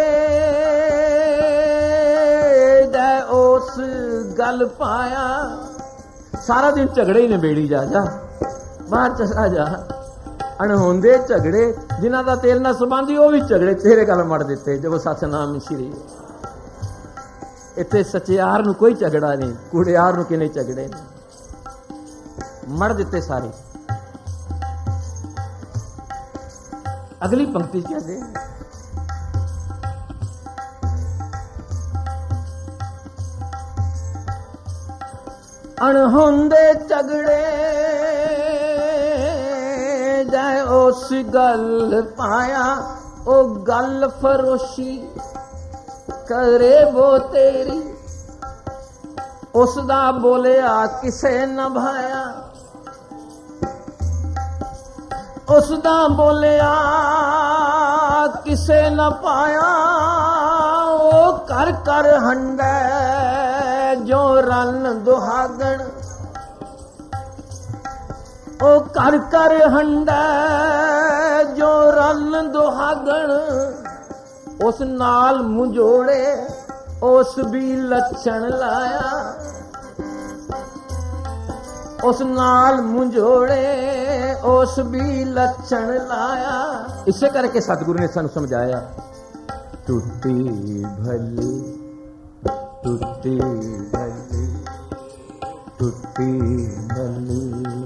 Speaker 1: दे उस गल पाया। सारा दिन झगड़े ही निबेड़ी जा बाहर चला जा। अणहोंदे झगड़े जिन्हां दा तेल ना संबंधी वो भी झगड़े तेरे गल मड़ दिते। जब सतनाम श्री इत्थे सचियार नूं कोई झगड़ा नहीं, कूड़ियार नूं किने झगड़े मड़ दिते सारे। अगली पंक्ति कहते अणहोंदे झगड़े जाए उस गल पाया। ओ गल फरोशी करे वो तेरी, उसदा बोलिया किसे न भाया। उसदा बोलिया किसे न पाया। ओ कर कर हंडे जो रन दुहागण, ओ कर कर हंडे जो रन दुहागण। उस नाल मुंजोड़े उस भी लक्षण लाया। उस नाल मुंजोड़े उस भी लक्षण लाया। इसे करके सतगुरु ने सानू समझाया, टूटी भली टूटी भली टूटी भली।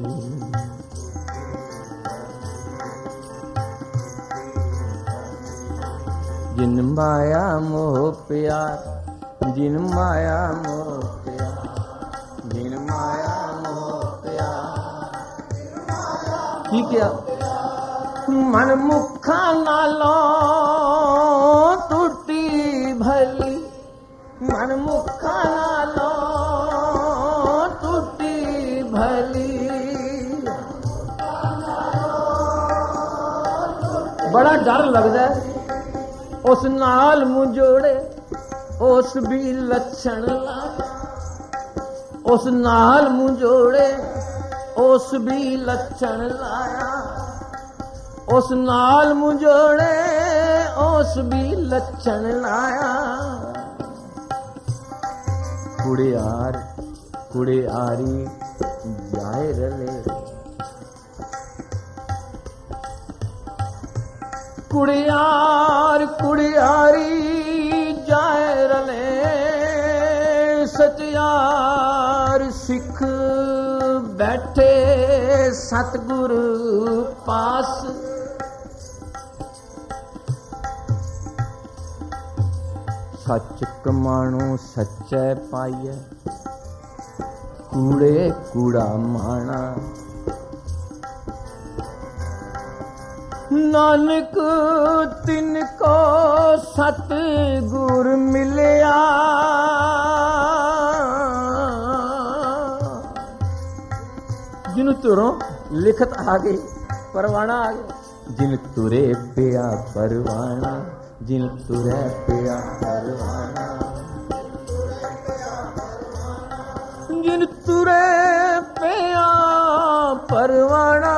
Speaker 1: जिन माया मोह प्यार, जिन माया मोह प्यार, जिन माया मोह प्यार। की क्या मन मुखा नालों टूटी भली, मन मुखा नालों टूटी भली। बड़ा डर लगता है उस नाल मुंजोड़े उस भी लक्षण लाया। उस नाल मुंजोड़े उस भी लक्षण लाया। उस नाल मुंजोड़े उस भी लक्षण लाया। कुड़ियार कुड़ियारी जाए रले, कुड़ियार कुड़ियारी जाए रले। सचियार सिख बैठे सतगुरु पास। सच कमाणो सच्चे पाइए, कूड़े कूड़ा माना। नानक तिनको सतगुर मिलिया। जिन तुरों लिखत आ गई परवाना आ गया। जिन तुरे पिया परवाना, जिन तुरे पिया परवाना, जिन तुरे पिया परवाना।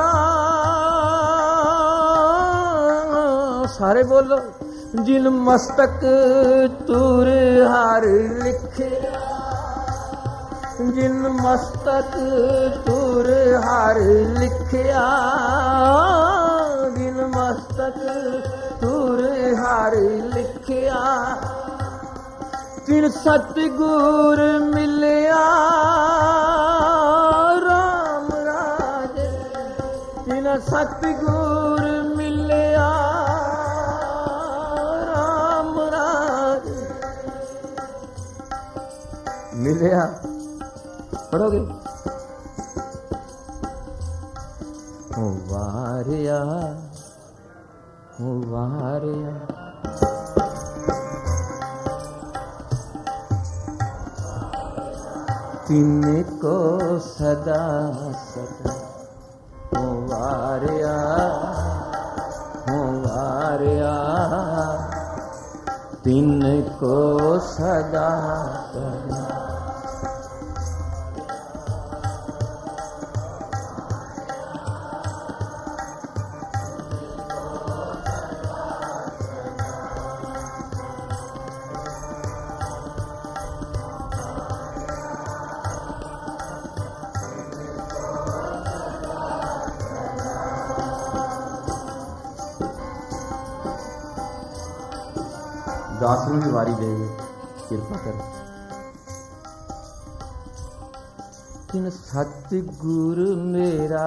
Speaker 1: सारे बोलो। जिन मस्तक तुर हार लिखे, जिन मस्तक तुर हार लिखिया। जिन मस्तक तुर हार लिखिया। तिन सतगुर मिलिया राम राजे। तिन सतगुर मिलिया राम राजे। मिलिया पढ़ोगे। वारिया वारिया तिनको सदा सदा ਵਾਰਿਆ ਵਾਰਿਆ ਤਿਨ ਕੋ ਸਦਾ ਕਰਨਾ। ਦਾਸ ਨੂੰ ਵੀ ਵਾਰੀ ਦੇ ਕਿਰਪਾ ਕਰ। ਤਿਨ ਸਤਿਗੁਰ ਮੇਰਾ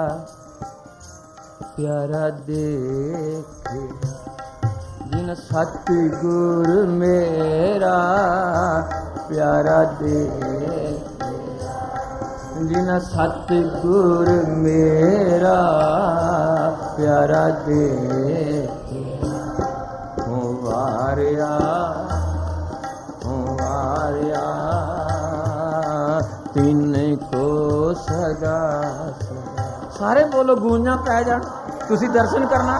Speaker 1: ਪਿਆਰਾ ਦੇਖਿਆ, ਜਿਨ ਸਤਿਗੁਰ ਮੇਰਾ ਪਿਆਰਾ ਦੇਖਿਆ, ਜਿਨ ਸਤਿਗੁਰ ਮੇਰਾ ਪਿਆਰਾ ਦੇਖਿਆ ਵਾਰਿਆ ਵਾਰਿਆ ਤਿਨ ਕੋ ਸਦਾ ਸਦਾ। ਸਾਰੇ ਬੋਲੋ, ਗੂੰਜਾਂ ਪੈ ਜਾਣ, ਤੁਸੀਂ ਦਰਸ਼ਨ ਕਰਨਾ।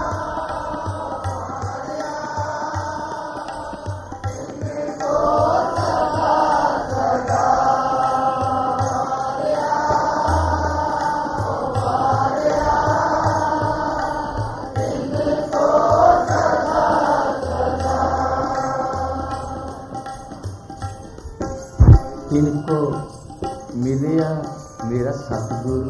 Speaker 1: तिनको मिलिया मेरा सतगुरु,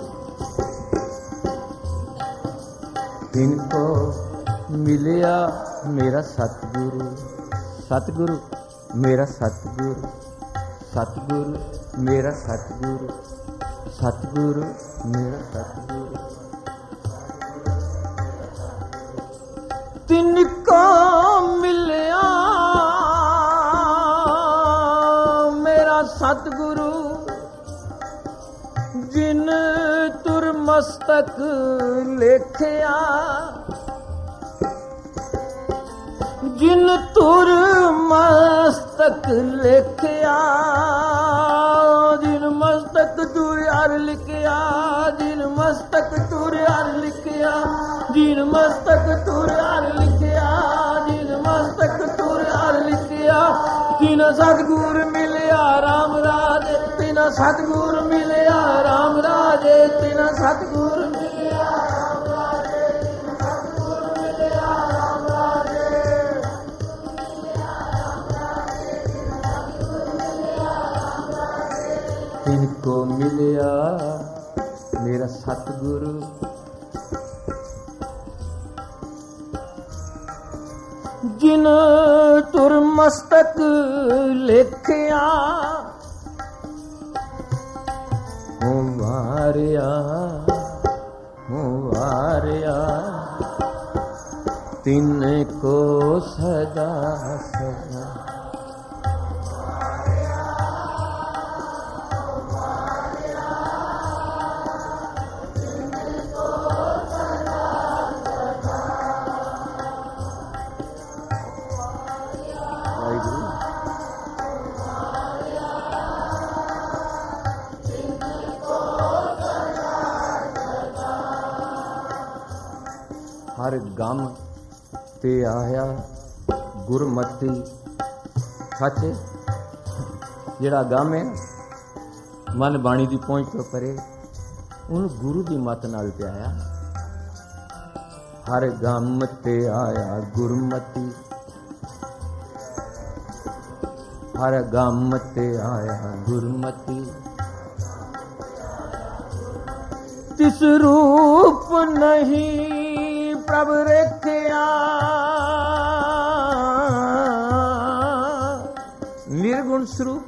Speaker 1: तिनको मिलिया मेरा सतगुरु, सतगुरु मेरा सतगुरु, सतगुरु मेरा सतगुरु, सतगुरु मेरा सतगुरु। तिनको मिलिया सतगुरु, जिन तुर मस्तक लेखिया, जिन तुर मस्तक लेखिया, जिन मस्तक तुर यार लिखिया, जिन मस्तक तुर यार लिखिया, जिन मस्तक तुर यार लिखिया, जिन मस्तक तुर यार लिखिया, तिन सतगुर मिलिया राम राजे, तिन सतगुर मिलिया राम राजे, तिन सतगुर मिलिया राम राजे, तिन सतगुर मिलिया राम राजे, तिनको मिलिया मेरा सतगुरु, जिन तुर मस्तक लेखिया वारिया वारिया तिनको सदा सदा। हर गम ते आया गुरमति, सच जिहड़ा गम है मन बाणी की पहुंच तो परे, उन्होंने गुरु की मत नाल ते आया। हर गम ते आया गुरमति, हर गम ते आया गुरमति, तिस रूप नहीं प्रभ रेखिया, निर्गुण स्वरूप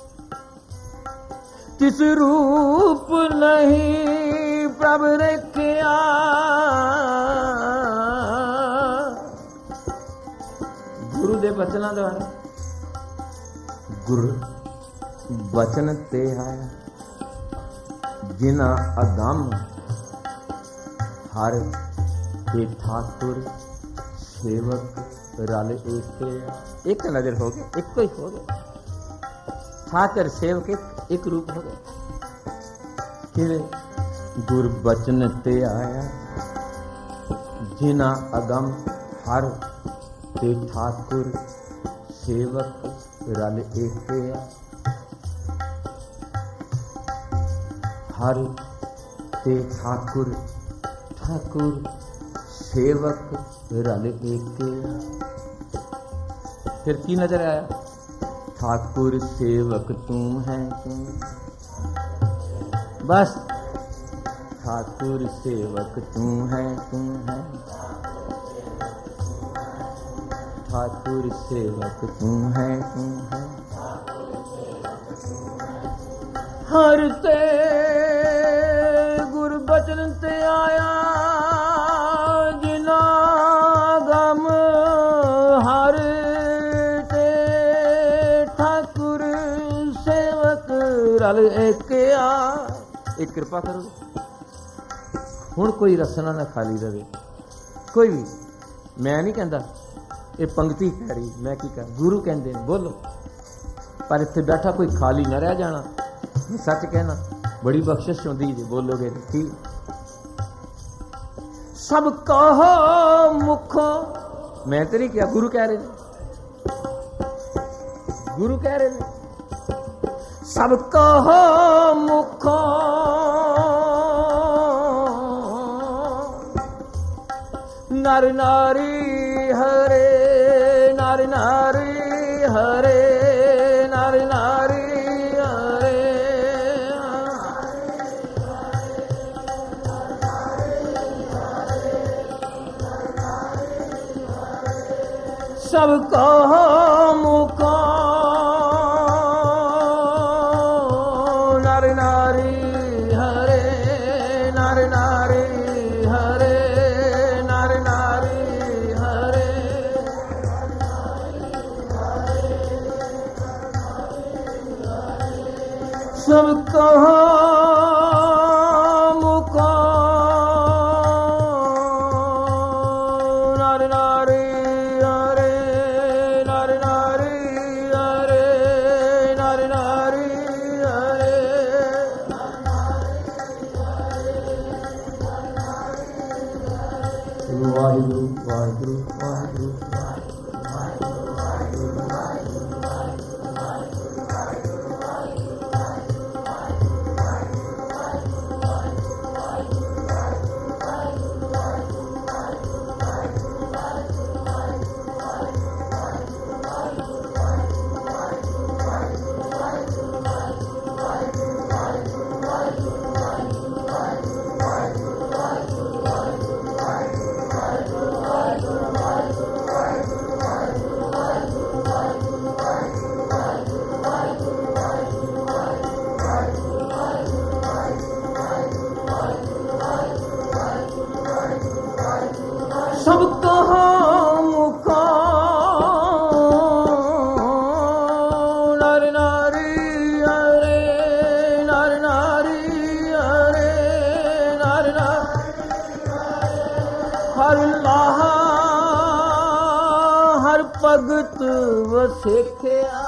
Speaker 1: तिस रूप नहीं प्रभ रेखिया, गुरु दे बचना द्वारा, गुरु बचन ते आया, जिना अगम हर के ठाकुर सेवक रल एके। एक नजर हो गए, एक ही हो गए, ठाकर सेवक एक रूप हो गए। गुरबचन ते आया जिना अगम हर ते ठाकुर सेवक रल एकिया। हर ते ठाकुर ठाकुर सेवक रल एकिया। फिर की नजर आया? ठाकुर सेवक तू है तू, बस ठाकुर सेवक तू है तू है, ठाकुर सेवक तू है तू है। हर ते गुरबचन ते आया जिना गम हर ते ठाकुर सेवक रल एकिया। एक कृपा करो हुण कोई रसना ना खाली रहे, कोई भी। मैं नहीं कहता ये पंक्ति कह रही, मैं की कह, गुरु कहते हैं बोलो, पर इत्थे बैठा कोई खाली ना रह जाना। सच कहना बड़ी बख्शिश होंदी जी बोलोगे ठीक। सब कहो मुखो, मैं तो नहीं किया, गुरु कह रहे ने, गुरु कह रहे ने। सब कहो मुखो नर नारी हरे, नर नारी हरे, नर नारी हरे। सब कहो मुखो नर नारी हरे, नर नारी हरे, नर नारी हरे। सब कहो मुखो नर नारी हरे, नर नारी हरे, नर नारी हरे। वाहिगुरु वाहिगुरु वाहिगुरु सब कहो मुखो नर नारी हरे, नर नारी हरे, नर नारी हर लाहा हर भगत वसेखिया।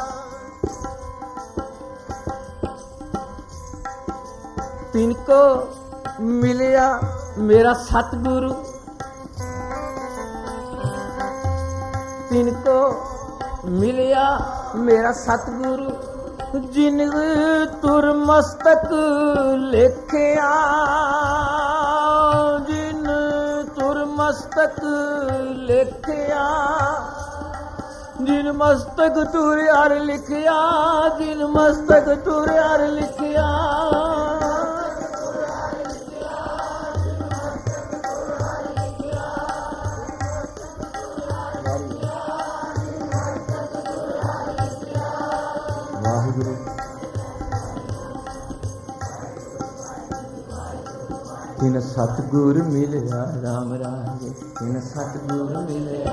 Speaker 1: तिनको मिलिया मेरा सतगुरु, तिनको मिलिया मेरा सतगुरु। जिन तुर मस्तक लेखिया, जिन तुर मस्तक लेखिया, जिन मस्तक तुर हर लिखिया, जिन मस्तक तुर हर लिखिया। वाहिगुरु तिन सतगुर मिलिया राम राज, तिन सतगुर मिलिया।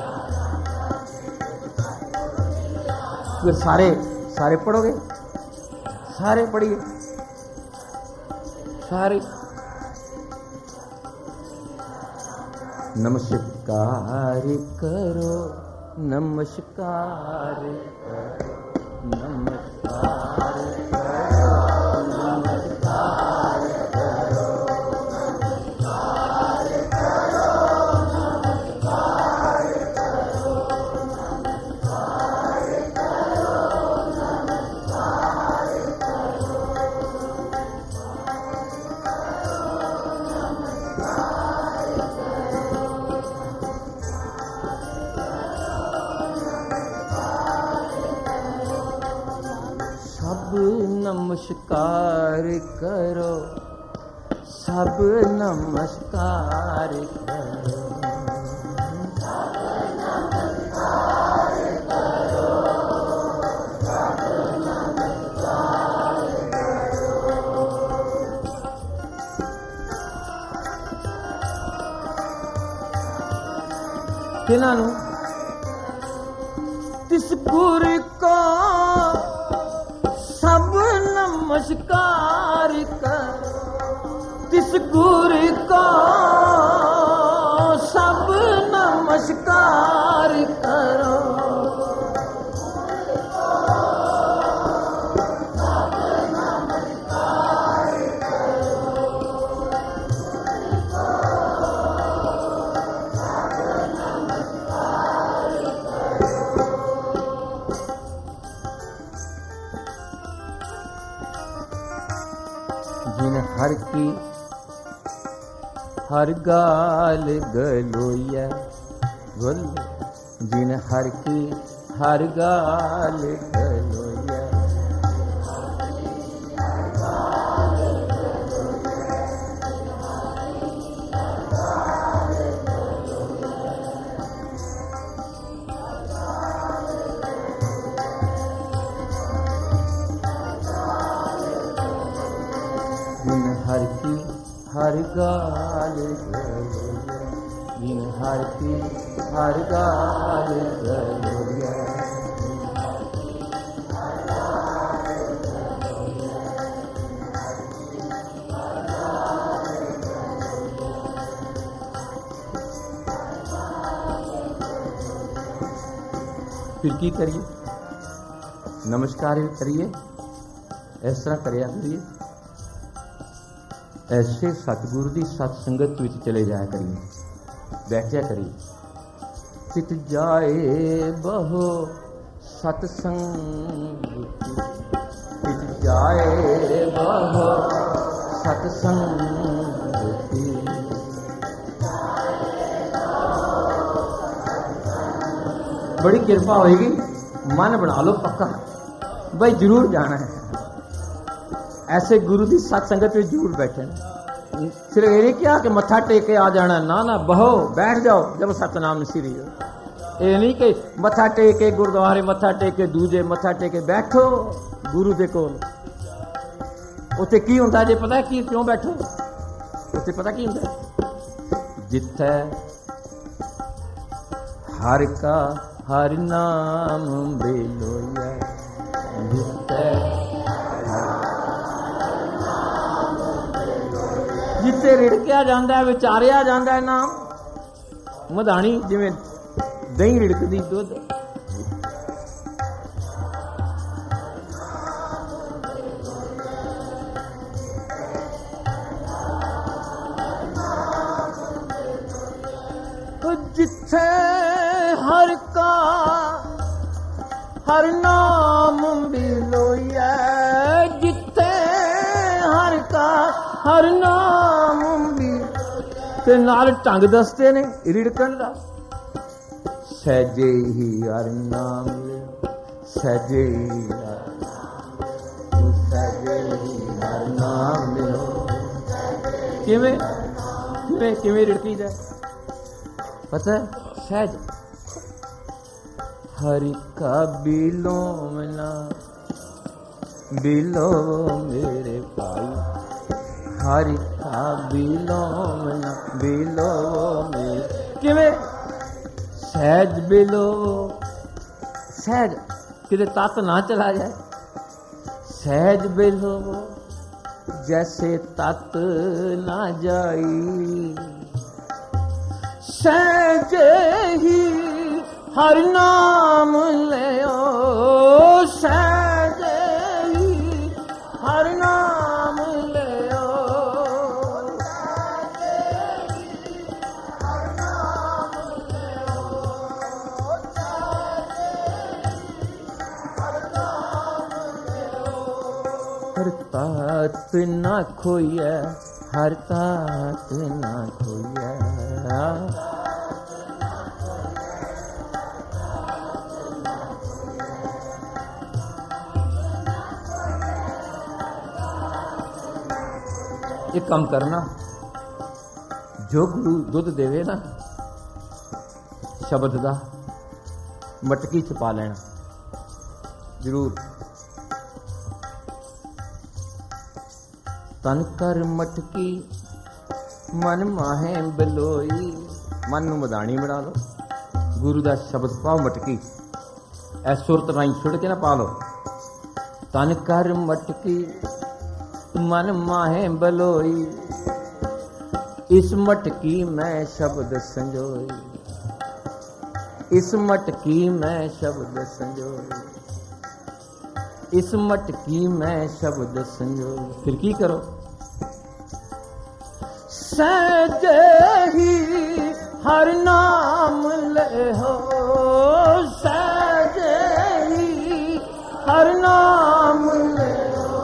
Speaker 1: फिर सारे सारे पढ़ोगे, सारे पढ़िए सारे। नमस्कार करो, नमस्कार करो, नमस्कार करो, नमस्कार करो, सब नमस्कार करो, सब नमस्कार करो, सब नमस्कार करो, सब नमस्कार करो। किन्हां नूं? तिस गुर को सब नमस्कार करो, तिस गुर को सब नमस्कार करो, सब नमस्कार जिन हर की हर गाल गलोया गुल, जिन हर की हर गाल गलोया, जिन हर की हर गाल गलोया, जिन हर की हर गाल गलोया, फिर की करिए? नमस्कार करिए, इस तरह करिया करिए। ऐसे सतगुरु की सत्संगत विच चले जाया करिए, बैठा करिए। चित जाए बहु सत्संग, चित जाए बहु सत्संग, बड़ी कृपा होएगी। मन बना लो पक्का, भाई जरूर जाना है। ऐसे गुरु की सत्संगत में जरूर बैठे। सिर्फ ये नहीं क्या कि मत्था टेक के आ जाना, ना ना, बहो बैठ जाओ जब सतनाम सिरी हो। ये नहीं कि मत्था टेक के गुरुद्वारे मत्था टेक के दूजे मत्था टेक के बैठो गुरु दे कोल। उत्थे की हुंदा जे पता की क्यों बैठो? उत्थे पता की हुंदा? जिथे हर का हर नाम बेलोया, जिथे जिथे रिड़किया जाता है, विचारिया जाता है नाम। मधानी जिवें दही रिड़कदी दुध, तो जिथे हर का हर नाम बिलोया, जिथे हर का हर नाम भी ते नाल ढंग दसते ने रिड़कन दा। सहजे ही हर नाम लियो, सहजे ही सहजे ही हर नाम लियो। किवें किवें किवें रिड़की दा पता है? सहज हरि का बिलो मना, बिलो मेरे भाई, हरि का बिलो मना, बिलो मेरे। किवें? सहज बिलो, सहज किते तत ना चला जाए। सहज बिलो जैसे तत ना जाई, सहज ही हर नाम लियो, सहज ही हर नाम लियो, हर नाम लियो, हर नाम लियो। हर तात ना खोइए, हर तात ना खोइए, ਇਹ ਕੰਮ ਕਰਨਾ, ਜੋ ਗੁਰੂ ਦੁੱਧ ਦੇਵੇ ਨਾ ਸ਼ਬਦ ਦਾ, ਮਟਕੀ ਚ ਪਾ ਲੈਣਾ ਜ਼ਰੂਰ। ਤਨ ਕਰ ਮਟਕੀ ਮਨ ਮਾਹੇ ਬਲੋਈ, ਮਨ ਨੂੰ ਮਦਾਨੀ ਬਣਾ ਲਓ, ਗੁਰੂ ਦਾ ਸ਼ਬਦ ਪਾਓ ਮਟਕੀ, ਐ ਸੁਰਤ ਰਾਈ ਛੁੱਟ ਕੇ ਨਾ ਪਾ ਲਓ। ਤਨ ਕਰ ਮਟਕੀ ਮਨ ਮਾਹੇ ਬਲੋਈ, ਇਸ ਮਟਕੀ ਮੈਂ ਸ਼ਬਦ ਸੰਜੋਈ, ਇਸ ਮਟਕੀ ਮੈਂ ਸ਼ਬਦ ਸੰਜੋਈ, ਇਸ ਮਟਕੀ ਮੈਂ ਸ਼ਬਦ ਸੰਜੋਈ। ਫਿਰ ਕੀ ਕਰੋ? ਸਹਿਜੇ ਹੀ ਹਰ ਨਾਮ ਲਹੋ, ਸਹਿਜੇ ਹੀ ਹਰ ਨਾਮ ਲਹੋ,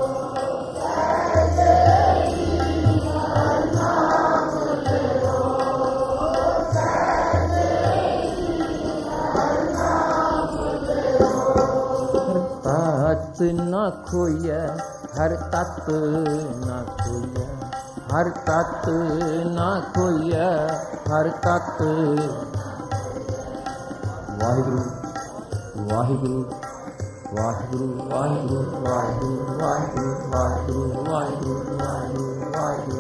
Speaker 1: ਸਹਿਜੇ ਹੀ ਹਰ ਨਾਮ ਲਹੋ, ਸਹਿਜੇ ਹੀ ਹਰ ਨਾਮ ਲਹੋ। ਹਰ ਤਤ ਨਾ ਖੋਈਐ, ਹਰ ਤਤ ਨਾ ਖੋਈਐ, ਹਰ ਤਤ ਨਾ ਖੋਈਐ, ਹਰ ਤਤ। ਵਾਹਿਗੁਰੂ ਵਾਹਿਗੁਰੂ ਵਾਹਿਗੁਰੂ ਵਾਹਿਗੁਰੂ ਵਾਹਿਗੁਰੂ ਵਾਹਿਗੁਰੂ ਵਾਹਿਗੁਰੂ ਵਾਹਿਗੁਰੂ ਵਾਹਿਗੁਰੂ ਵਾਹਿਗੁਰੂ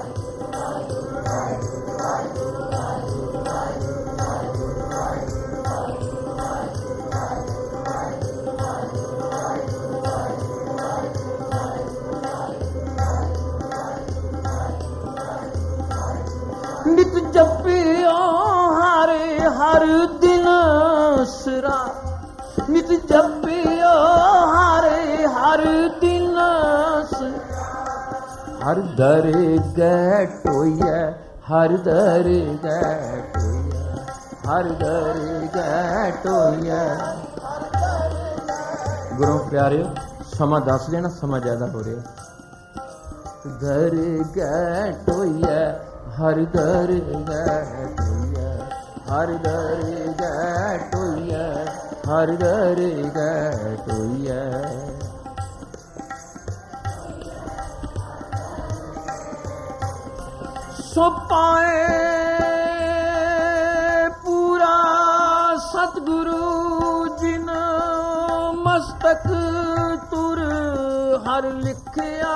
Speaker 1: ਨਿਤ ਜਪਿਓ ਹਰਿ ਹਰ ਦਿਨ ਸਿਰਾ, ਨਿਤ ਜਪਿਓ ਹਰਿ ਹਰ ਦਿਨ ਸਿਰਾ। ਹਰ ਦਰ ਗੈ ਟੋਈਐ, ਹਰ ਦਰ ਗੈ ਟੋਈਐ, ਹਰ ਦਰ ਗੈ ਟੋਈਐ। ਗੁਰੂ ਪਿਆਰਿਓ, ਸਮਾਂ ਦੱਸ ਦੇਣਾ, ਸਮਾਂ ਜ਼ਿਆਦਾ ਹੋ ਰਿਹਾ। ਦਰ ਗੈ ਟੋਈਐ, ਹਰ ਦਰ ਗੈ ਟੋਈਐ, ਹਰ ਦਰ ਗੈ ਟੋਈਐ, ਹਰ ਦਰ ਗੈ ਟੋਈਐ। ਸੋ ਪਾਏ ਪੂਰਾ ਸਤਿਗੁਰੂ ਜਿਨ ਮਸਤਕ ਤੁਰ ਹਰ ਲਿਖਿਆ,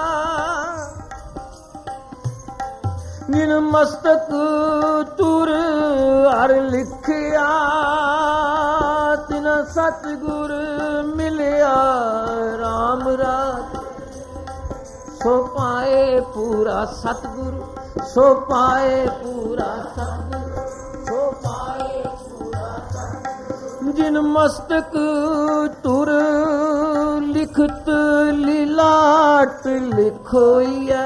Speaker 1: ਜਿਨ ਮਸਤਕ ਤੁਰ ਹਰ ਲਿਖਿਆ, ਤਿਨ ਸਤਿਗੁਰ ਮਿਲਿਆ ਰਾਮ ਰਾਜ। ਸੋ ਪਾਏ ਪੂਰਾ ਸਤਿਗੁਰੂ, ਸੋ ਪਾਏ ਪੂਰਾ ਸਤਿਗੁਰੂ, ਸੋ ਪਾਏ ਪੂਰਾ ਸਤਿਗੁਰੂ। ਜਿਨ ਮਸਤਕ ਤੁਰ ਲਿਖਤ ਲੀਲਾਟ ਲਿਖੋਈਐ,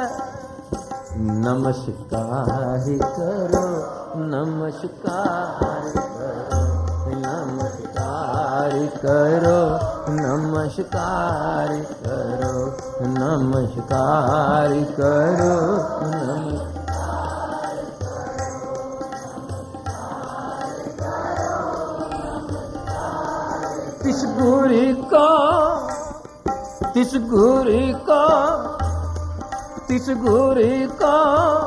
Speaker 1: ਨਮਸਕਾਰ ਕਰੋ, ਨਮਸਕਾਰ ਕਰੋ, ਨਮਸਕਾਰ ਕਰੋ, ਨਮਸਕਾਰ ਕਰੋ, ਨਮਸਕਾਰ ਕਰੋ, ਨਮਸਕਾਰ ਕਰੋ। ਤਿਸ ਗੁਰੂ ਕਾ, ਤਿਸ ਗੁਰੂ ਕਾ, ਤਿਸ ਗੁਰੂ ਕਾ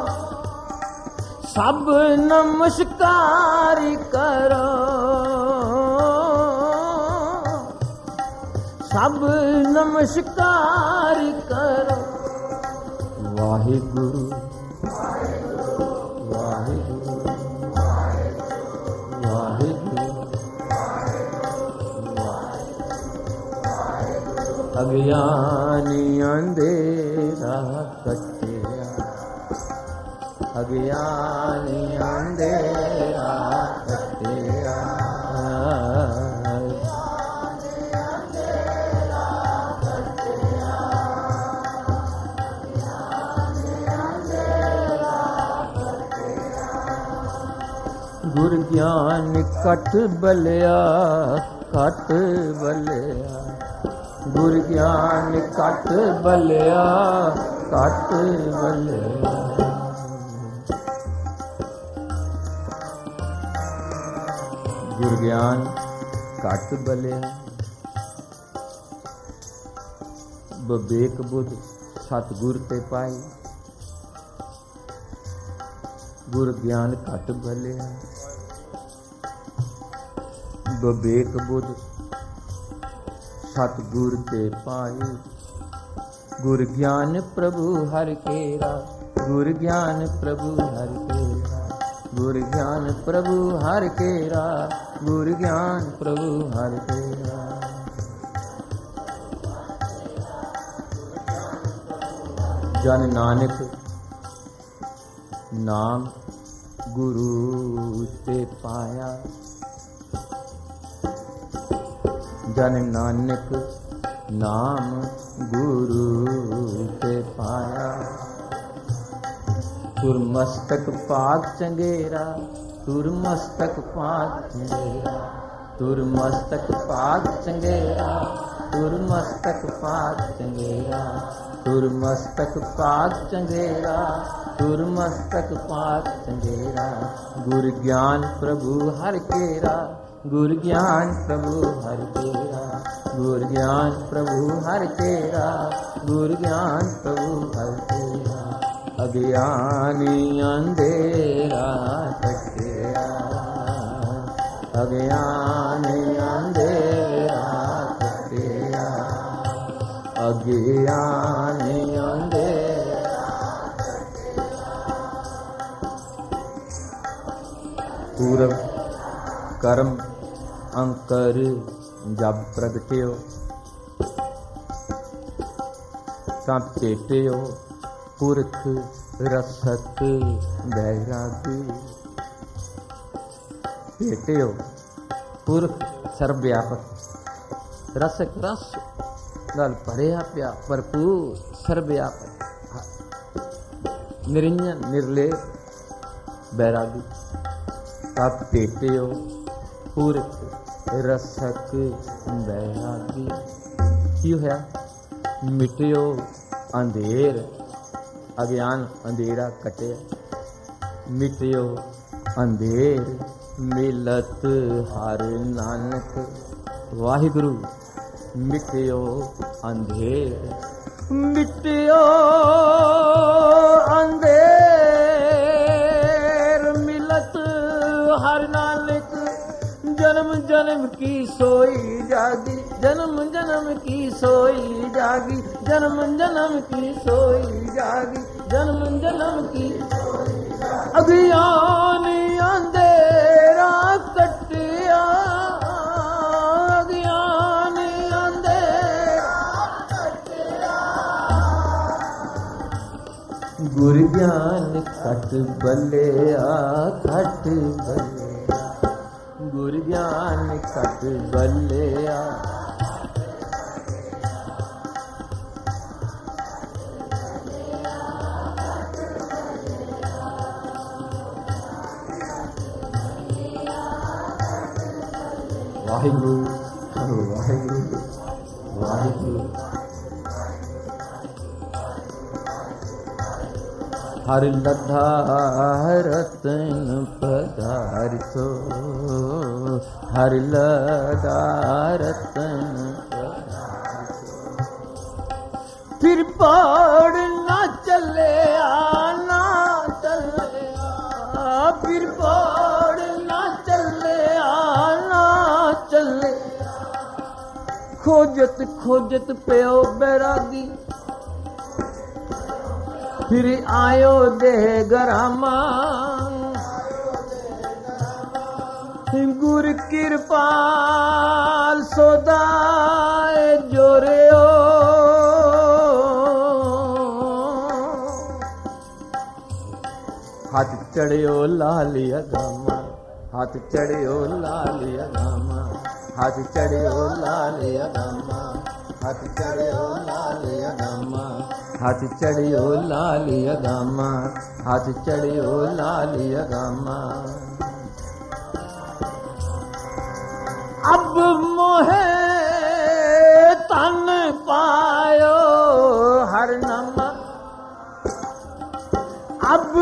Speaker 1: ਸਭ ਨਮਸਕਾਰ ਕਰੋ, ਸਭ ਨਮਸਕਾਰ ਕਰੋ। ਵਾਹਿਗੁਰੂ ਵਾਹਿਗੁਰੂ ਵਾਹਿਗੁਰੂ ਵਾਹਿਗੁਰੂ। ਅਗਿਆਨੀ ਅੰਧੇਰਾ ਕੱਟਿਆ, ਅਗਿਆਨੀ ਅੰਧੇਰਾ ਕੱਟਿਆ, ਗੁਰ ਗਿਆਨ ਕਟ ਬਲਿਆ, ਕਟ ਬਲਿਆ, ਗੁਰ ਗਿਆਨ ਕਟ ਬਲਿਆ, ਕਟ ਬਲਿਆ। ਗੁਰ ਗਿਆਨ ਕਟ ਬਲਿਆ, ਵਿਵੇਕ ਬੁੱਧ ਸਤਿਗੁਰ ਤੇ ਪਾਈ, ਗੁਰ ਗਿਆਨ ਘਟ ਭਲਿਆ। ਵਿਵੇਕ ਬੁੱਧ ਸਤਿਗੁਰ ਤੇ ਪਾਏ। ਗੁਰ ਗਿਆਨ ਪ੍ਰਭੂ ਹਰਿ ਕੇਰਾ, ਗੁਰ ਗਿਆਨ ਪ੍ਰਭੂ ਹਰਿ ਕੇਰਾ, ਗੁਰ ਗਿਆਨ ਪ੍ਰਭੂ ਹਰਿ ਕੇਰਾ, ਗੁਰ ਗਿਆਨ ਪ੍ਰਭੂ ਹਰਿ ਕੇਰਾ। ਜਨ ਨਾਨਕ ਨਾਮ ਗੁਰੂ ਤੇ ਪਾਇਆ। ਜਨ ਨਾਨਕ ਨਾਮ ਗੁਰੂ ਤੇ ਪਾਇਆ। ਤੁਰ ਮਸਤਕ ਭਾਗ ਚੰਗੇਰਾ, ਤੁਰ ਮਸਤਕ ਭਾਗ ਚੰਗੇਰਾ, ਤੁਰ ਮਸਤਕ ਭਾਗ ਚੰਗੇਰਾ, ਤੁਰ ਮਸਤਕ ਭਾਗ ਚੰਗੇਰਾ, ਤੁਰ ਮਸਤਕ ਭਾਗ ਚੰਗੇਰਾ, ਤੁਰ ਮਸਤਕ ਭਾਗ ਚੰਗੇਰਾ। ਗੁਰ ਗਿਆਨ ਪ੍ਰਭੂ ਹਰਿ ਕੇਰਾ, ਗੁਰ ਗਿਆਨ ਪ੍ਰਭੂ ਹਰਿ ਕੇਰਾ, ਗੁਰ ਗਿਆਨ ਪ੍ਰਭੂ ਹਰਿ ਕੇਰਾ, ਗੁਰ ਗਿਆਨ ਪ੍ਰਭੂ ਹਰਿ ਕੇਰਾ। ਅਗਿਆਨੀ ਅੰਧੇਰਾ ਕੱਟਿਆ, ਅਗਿਆਨੀ ਅੰਧੇਰਾ ਕੱਟਿਆ, ਅਗਿਆਨੀ ਅੰਧੇਰਾ ਪੂਰਬ ਕਰਮ ਅੰਕਰ ਜਬ ਪ੍ਰਗਟਿਓ, ਤਾਂ ਭੇਟਿਓ ਪੁਰਖ ਰਸਕ ਬੈਰਾਗੀ। ਭੇਟਿਓ ਪੁਰਖ ਸਰਬ ਵਿਆਪਕ, ਰਸਕ ਰਸ ਨਾਲ ਭਰਿਆ ਪਿਆ, ਭਰਪੂਰ ਸਰਬ ਵਿਆਪਕ, ਨਿਰੰਜਨ ਨਿਰਲੇਪ ਬੈਰਾਗੀ। ਤਤ ਭੇਟਿਓ ਪੁਰਖ ਰਸਕ ਬੈਰਾਗੀ। ਕੀ ਹੋਇਆ? ਮਿਟਿਓ ਅੰਧੇਰ, ਅਗਿਆਨ ਅੰਧੇਰਾ ਕਟਿਆ। ਮਿਟਿਓ ਅੰਧੇਰ ਮਿਲਤ ਹਰ ਨਾਨਕ। ਵਾਹਿਗੁਰੂ ਮਿਟਿਓ ਅੰਧੇਰ, ਮਿਟਿਓ ਅੰਧੇਰ ਮਿਲਤ ਹਰ ਨਾਨਕ। ਜਨਮ ਜਨਮ ਕੀ ਸੋਈ ਜਾਗੀ, ਜਨਮ ਜਨਮ ਕੀ ਸੋਈ ਜਾਗੀ, ਜਨਮ ਜਨਮ ਕੀ ਸੋਈ ਜਾਗੀ, ਜਨਮ ਜਨਮ ਕੀ ਸੋਈ ਜਾਗੀ। ਅਗਿਆਨ ਅੰਧੇਰਾ ਕੱਟਿਆ, ਅਗਿਆਨ ਅੰਧੇਰਾ ਕੱਟਿਆ। ਗੁਰ ਗਿਆਨ ਘਟ ਭਲਿਆ, ਘਟ ਭਲਿਆ, ਗੁਰ ਗਿਆਨ ਘਟ ਭਲਿਆ। ਵਾਹਿਗੁਰੂ ਵਾਹਿਗੁਰੂ ਵਾਹਿਗੁਰੂ। ਹਰਿ ਲੱਧਾ ਰਤਨ ਪਦਾਰਥੋ, ਹਰਿ ਲੱਧਾ ਰਤਨ ਪਦਾਰਥੋ। ਫਿਰ ਪੌੜ ਨਾ ਚੱਲਿਆ, ਨਾ ਚੱਲਿਆ, ਫਿਰ ਪੌੜ ਨਾ ਚੱਲਿਆ, ਨਾ ਚੱਲਿਆ। ਖੋਜਤ ਖੋਜਤ ਪਿਓ ਬੈਰਾਗੀ, ਫਿਰ ਆਇਓ ਦੇ ਗਰਾਮਾ। ਗੁਰ ਕਿਰਪਾਲ ਸੋਦਾਏ ਜੋਰਿਓ, ਹੱਥ ਚੜਿਓ ਲਾਲਿਆ ਗਾਮਾ, ਹੱਥ ਚੜਿਓ ਲਾਲਿਆ ਗਾਮਾ, ਹੱਥ ਚੜਿਓ ਲਾਲਿਆ ਗਾਮਾ, ਹੱਥ ਚੜਿਓ ਲਾਲਿਆ ਗਾਮਾ, ਹੱਥ ਚੜਿਓ ਲਾਲਿਆ ਗਾਮਾ, ਹੱਥ ਚੜਿਓ ਲਾਲਿਆ ਗਾਮਾ। ਅਬ ਮੋਹੇ ਤਨ ਪਾਇਓ ਹਰ ਨਾਮਾ, ਅਬ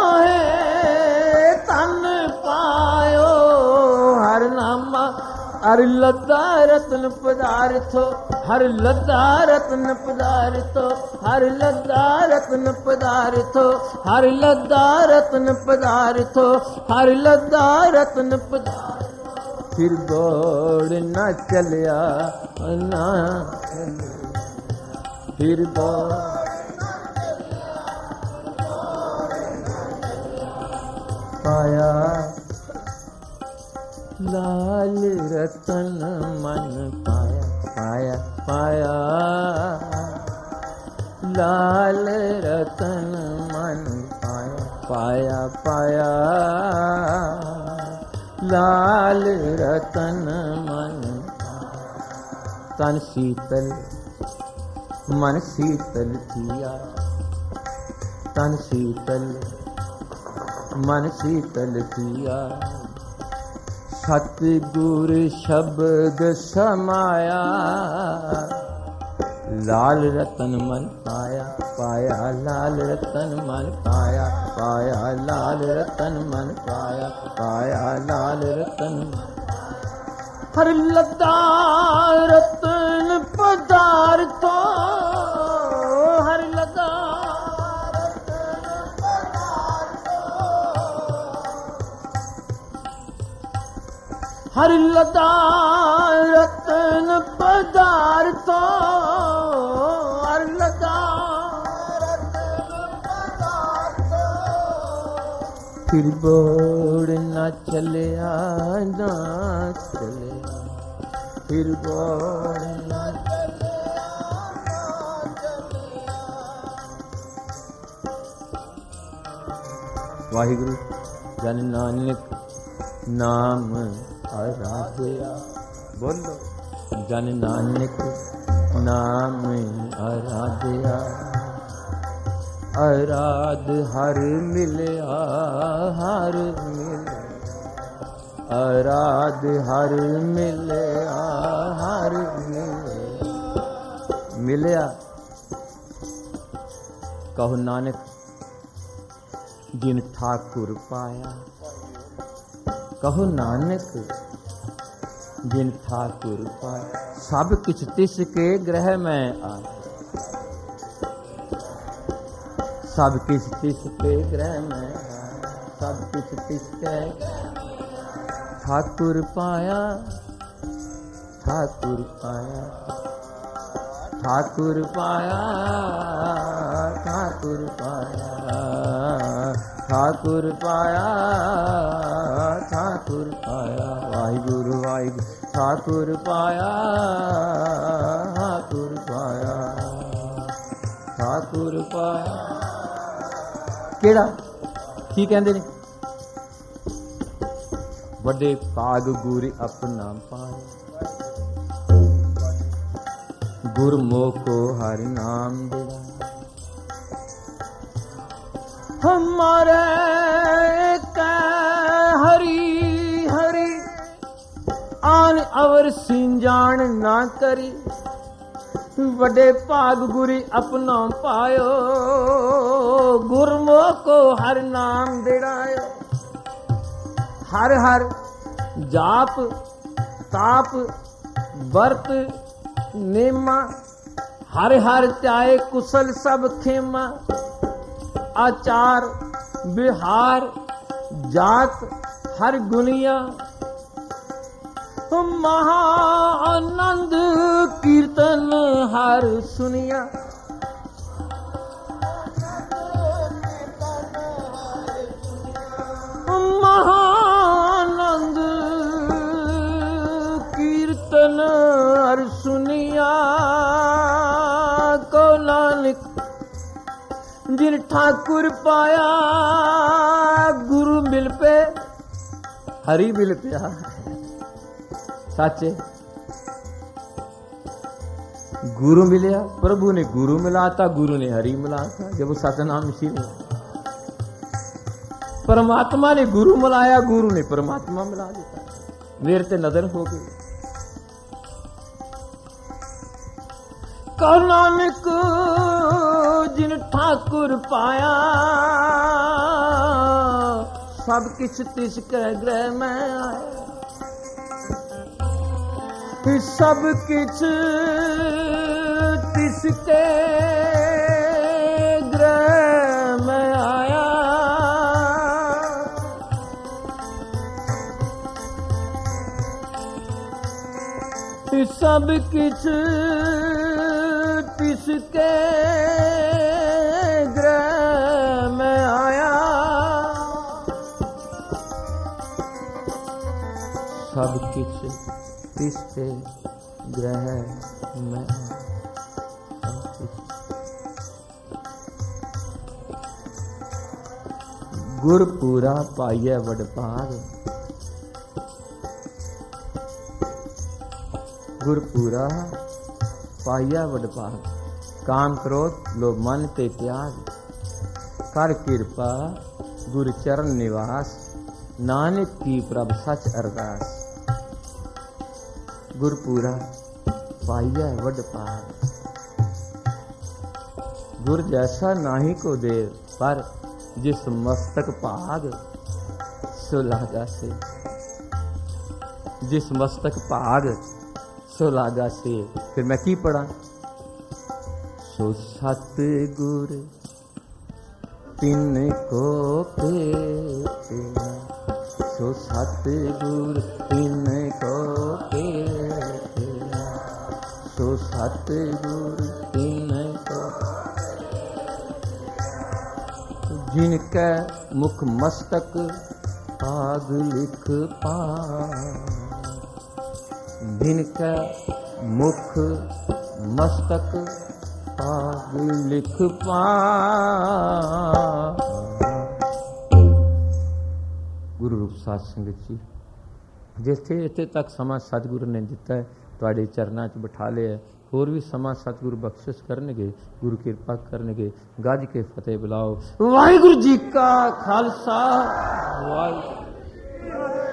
Speaker 1: ਮੋਹੇ ਤਨ ਪਾਇਓ ਹਰ ਨਾਮਾ। ਅਰ हर लद्दा रत्न पदार्थो, हर लद्दा रत्न पदार्थो, हर लद्दा रत्न पदार्थो, हर लद्दा रत्न पदार्थो, हर लद्दा रत्न पदार्थो। फिर दौड़ न चलिया ना, फिर दौड़ पाया लाल रतन मन पाया, पाया पाया लाल रतन मन पाया, पाया पाया लाल रतन मन। तन शीतल मन शीतल किया, तन शीतल मन शीतल किया। सतगुर शब्द समाया, लाल रतन मन पाया, पाया लाल रतन मन पाया, पाया लाल रतन मन पाया, पाया लाल रतन। हर लद्दा रतन पदार्थो, हर लद्दा हर लद्दा रतन पदार्थो, हर लद्दा रतन पदार्थो। फिर बोड़ न चलिया ना चलिया, फिर बोड़ न चलिया ना चलिया। वाहिगुरु जन नानक नाम आराध्या, बोलो जन नानक नाम आराध्या। आराध हर मिलया, हर मिले, आराध हर मिलया, हर मिले। मिलया कहो नानक जिन ठाकुर पाया, कहो नानक जिन ठाकुर पाया। सब किछ तिसके ग्रह में आया, सब किछ तिसके ग्रह में आया, सब किछ तिसके ठाकुर पाया, ठाकुर पाया, ठाकुर पाया, ठाकुर पाया, ठाकुर पाया, ठाकुर पाया। वाहिगुरु वाहिगुरु ठाकुर पाया, ठाकुर पाया, ठाकुर पाया। केड़ा की कहंदे ने? वड्डे भाग गुर अपना पाया, गुरमुख को हरि नाम दिया। हमारे हरि हरि आन अवर सिंजान ना करी, वडे भाग गुरी अपना पायो, गुरमुख को हर नाम दिड़ायो। हर हर जाप ताप वर्त नेमा, हर हर त्याए कुशल सब खेमा। आचार बिहार जात हर गुनिया, महा आनंद कीर्तन हर सुनिया। महा आनंद कीर्तन हर सुनिया। को नानक जिन ठाकुर पाया, गुरु मिल पे हरि मिल पिया। साचे गुरु मिलया, प्रभु ने गुरु मिलाता, गुरु ने हरि मिलाता। जब वो सतनाम शिव, परमात्मा ने गुरु मिलाया, गुरु ने परमात्मा मिला दिया। मेरे ते नजर हो गई। कहो नानक जिन ठाकुर पाया, सब किछ तिसके ग्रह में आया। सब किछ तिसके ग्रह में आया, सब किछ तिसके ग्रह में आया, सब किछ तिसके ग्रह में आया। गुरपूरा पाइए वडभाग, गुरपूरा पाइया वडभाग, काम क्रोध लोभ मन ते त्याग, कर कृपा गुरु चरण निवास, नानक की प्रभ सच अरदास। गुरपूरा पाइया वडभाग, गुर जैसा नाही को देव, पर जिस मस्तक भाग सो लागा से, जिस मस्तक भाग सो लागा से। फिर मैं की पढ़ा, सो सतगुर तिन को पेटिया, सो सतगुर तिन को पेटिया, सो सतगुर तिन को, जिनके मुख मस्तक पाग लिख पा, जिनके मुख मस्तक पाग लिख पा। गुरु रूप साध संगत जी, जिथे इत्थे तक समा सतगुरु ने दिता है, तुहाडे चरनां च बिठा लिया। होर भी समा सतगुरु बख्शिश करनगे, गुरु किरपा करनगे। गज के फतेह बुलाओ। वाहिगुरु जी का खालसा, वाहिगुरू।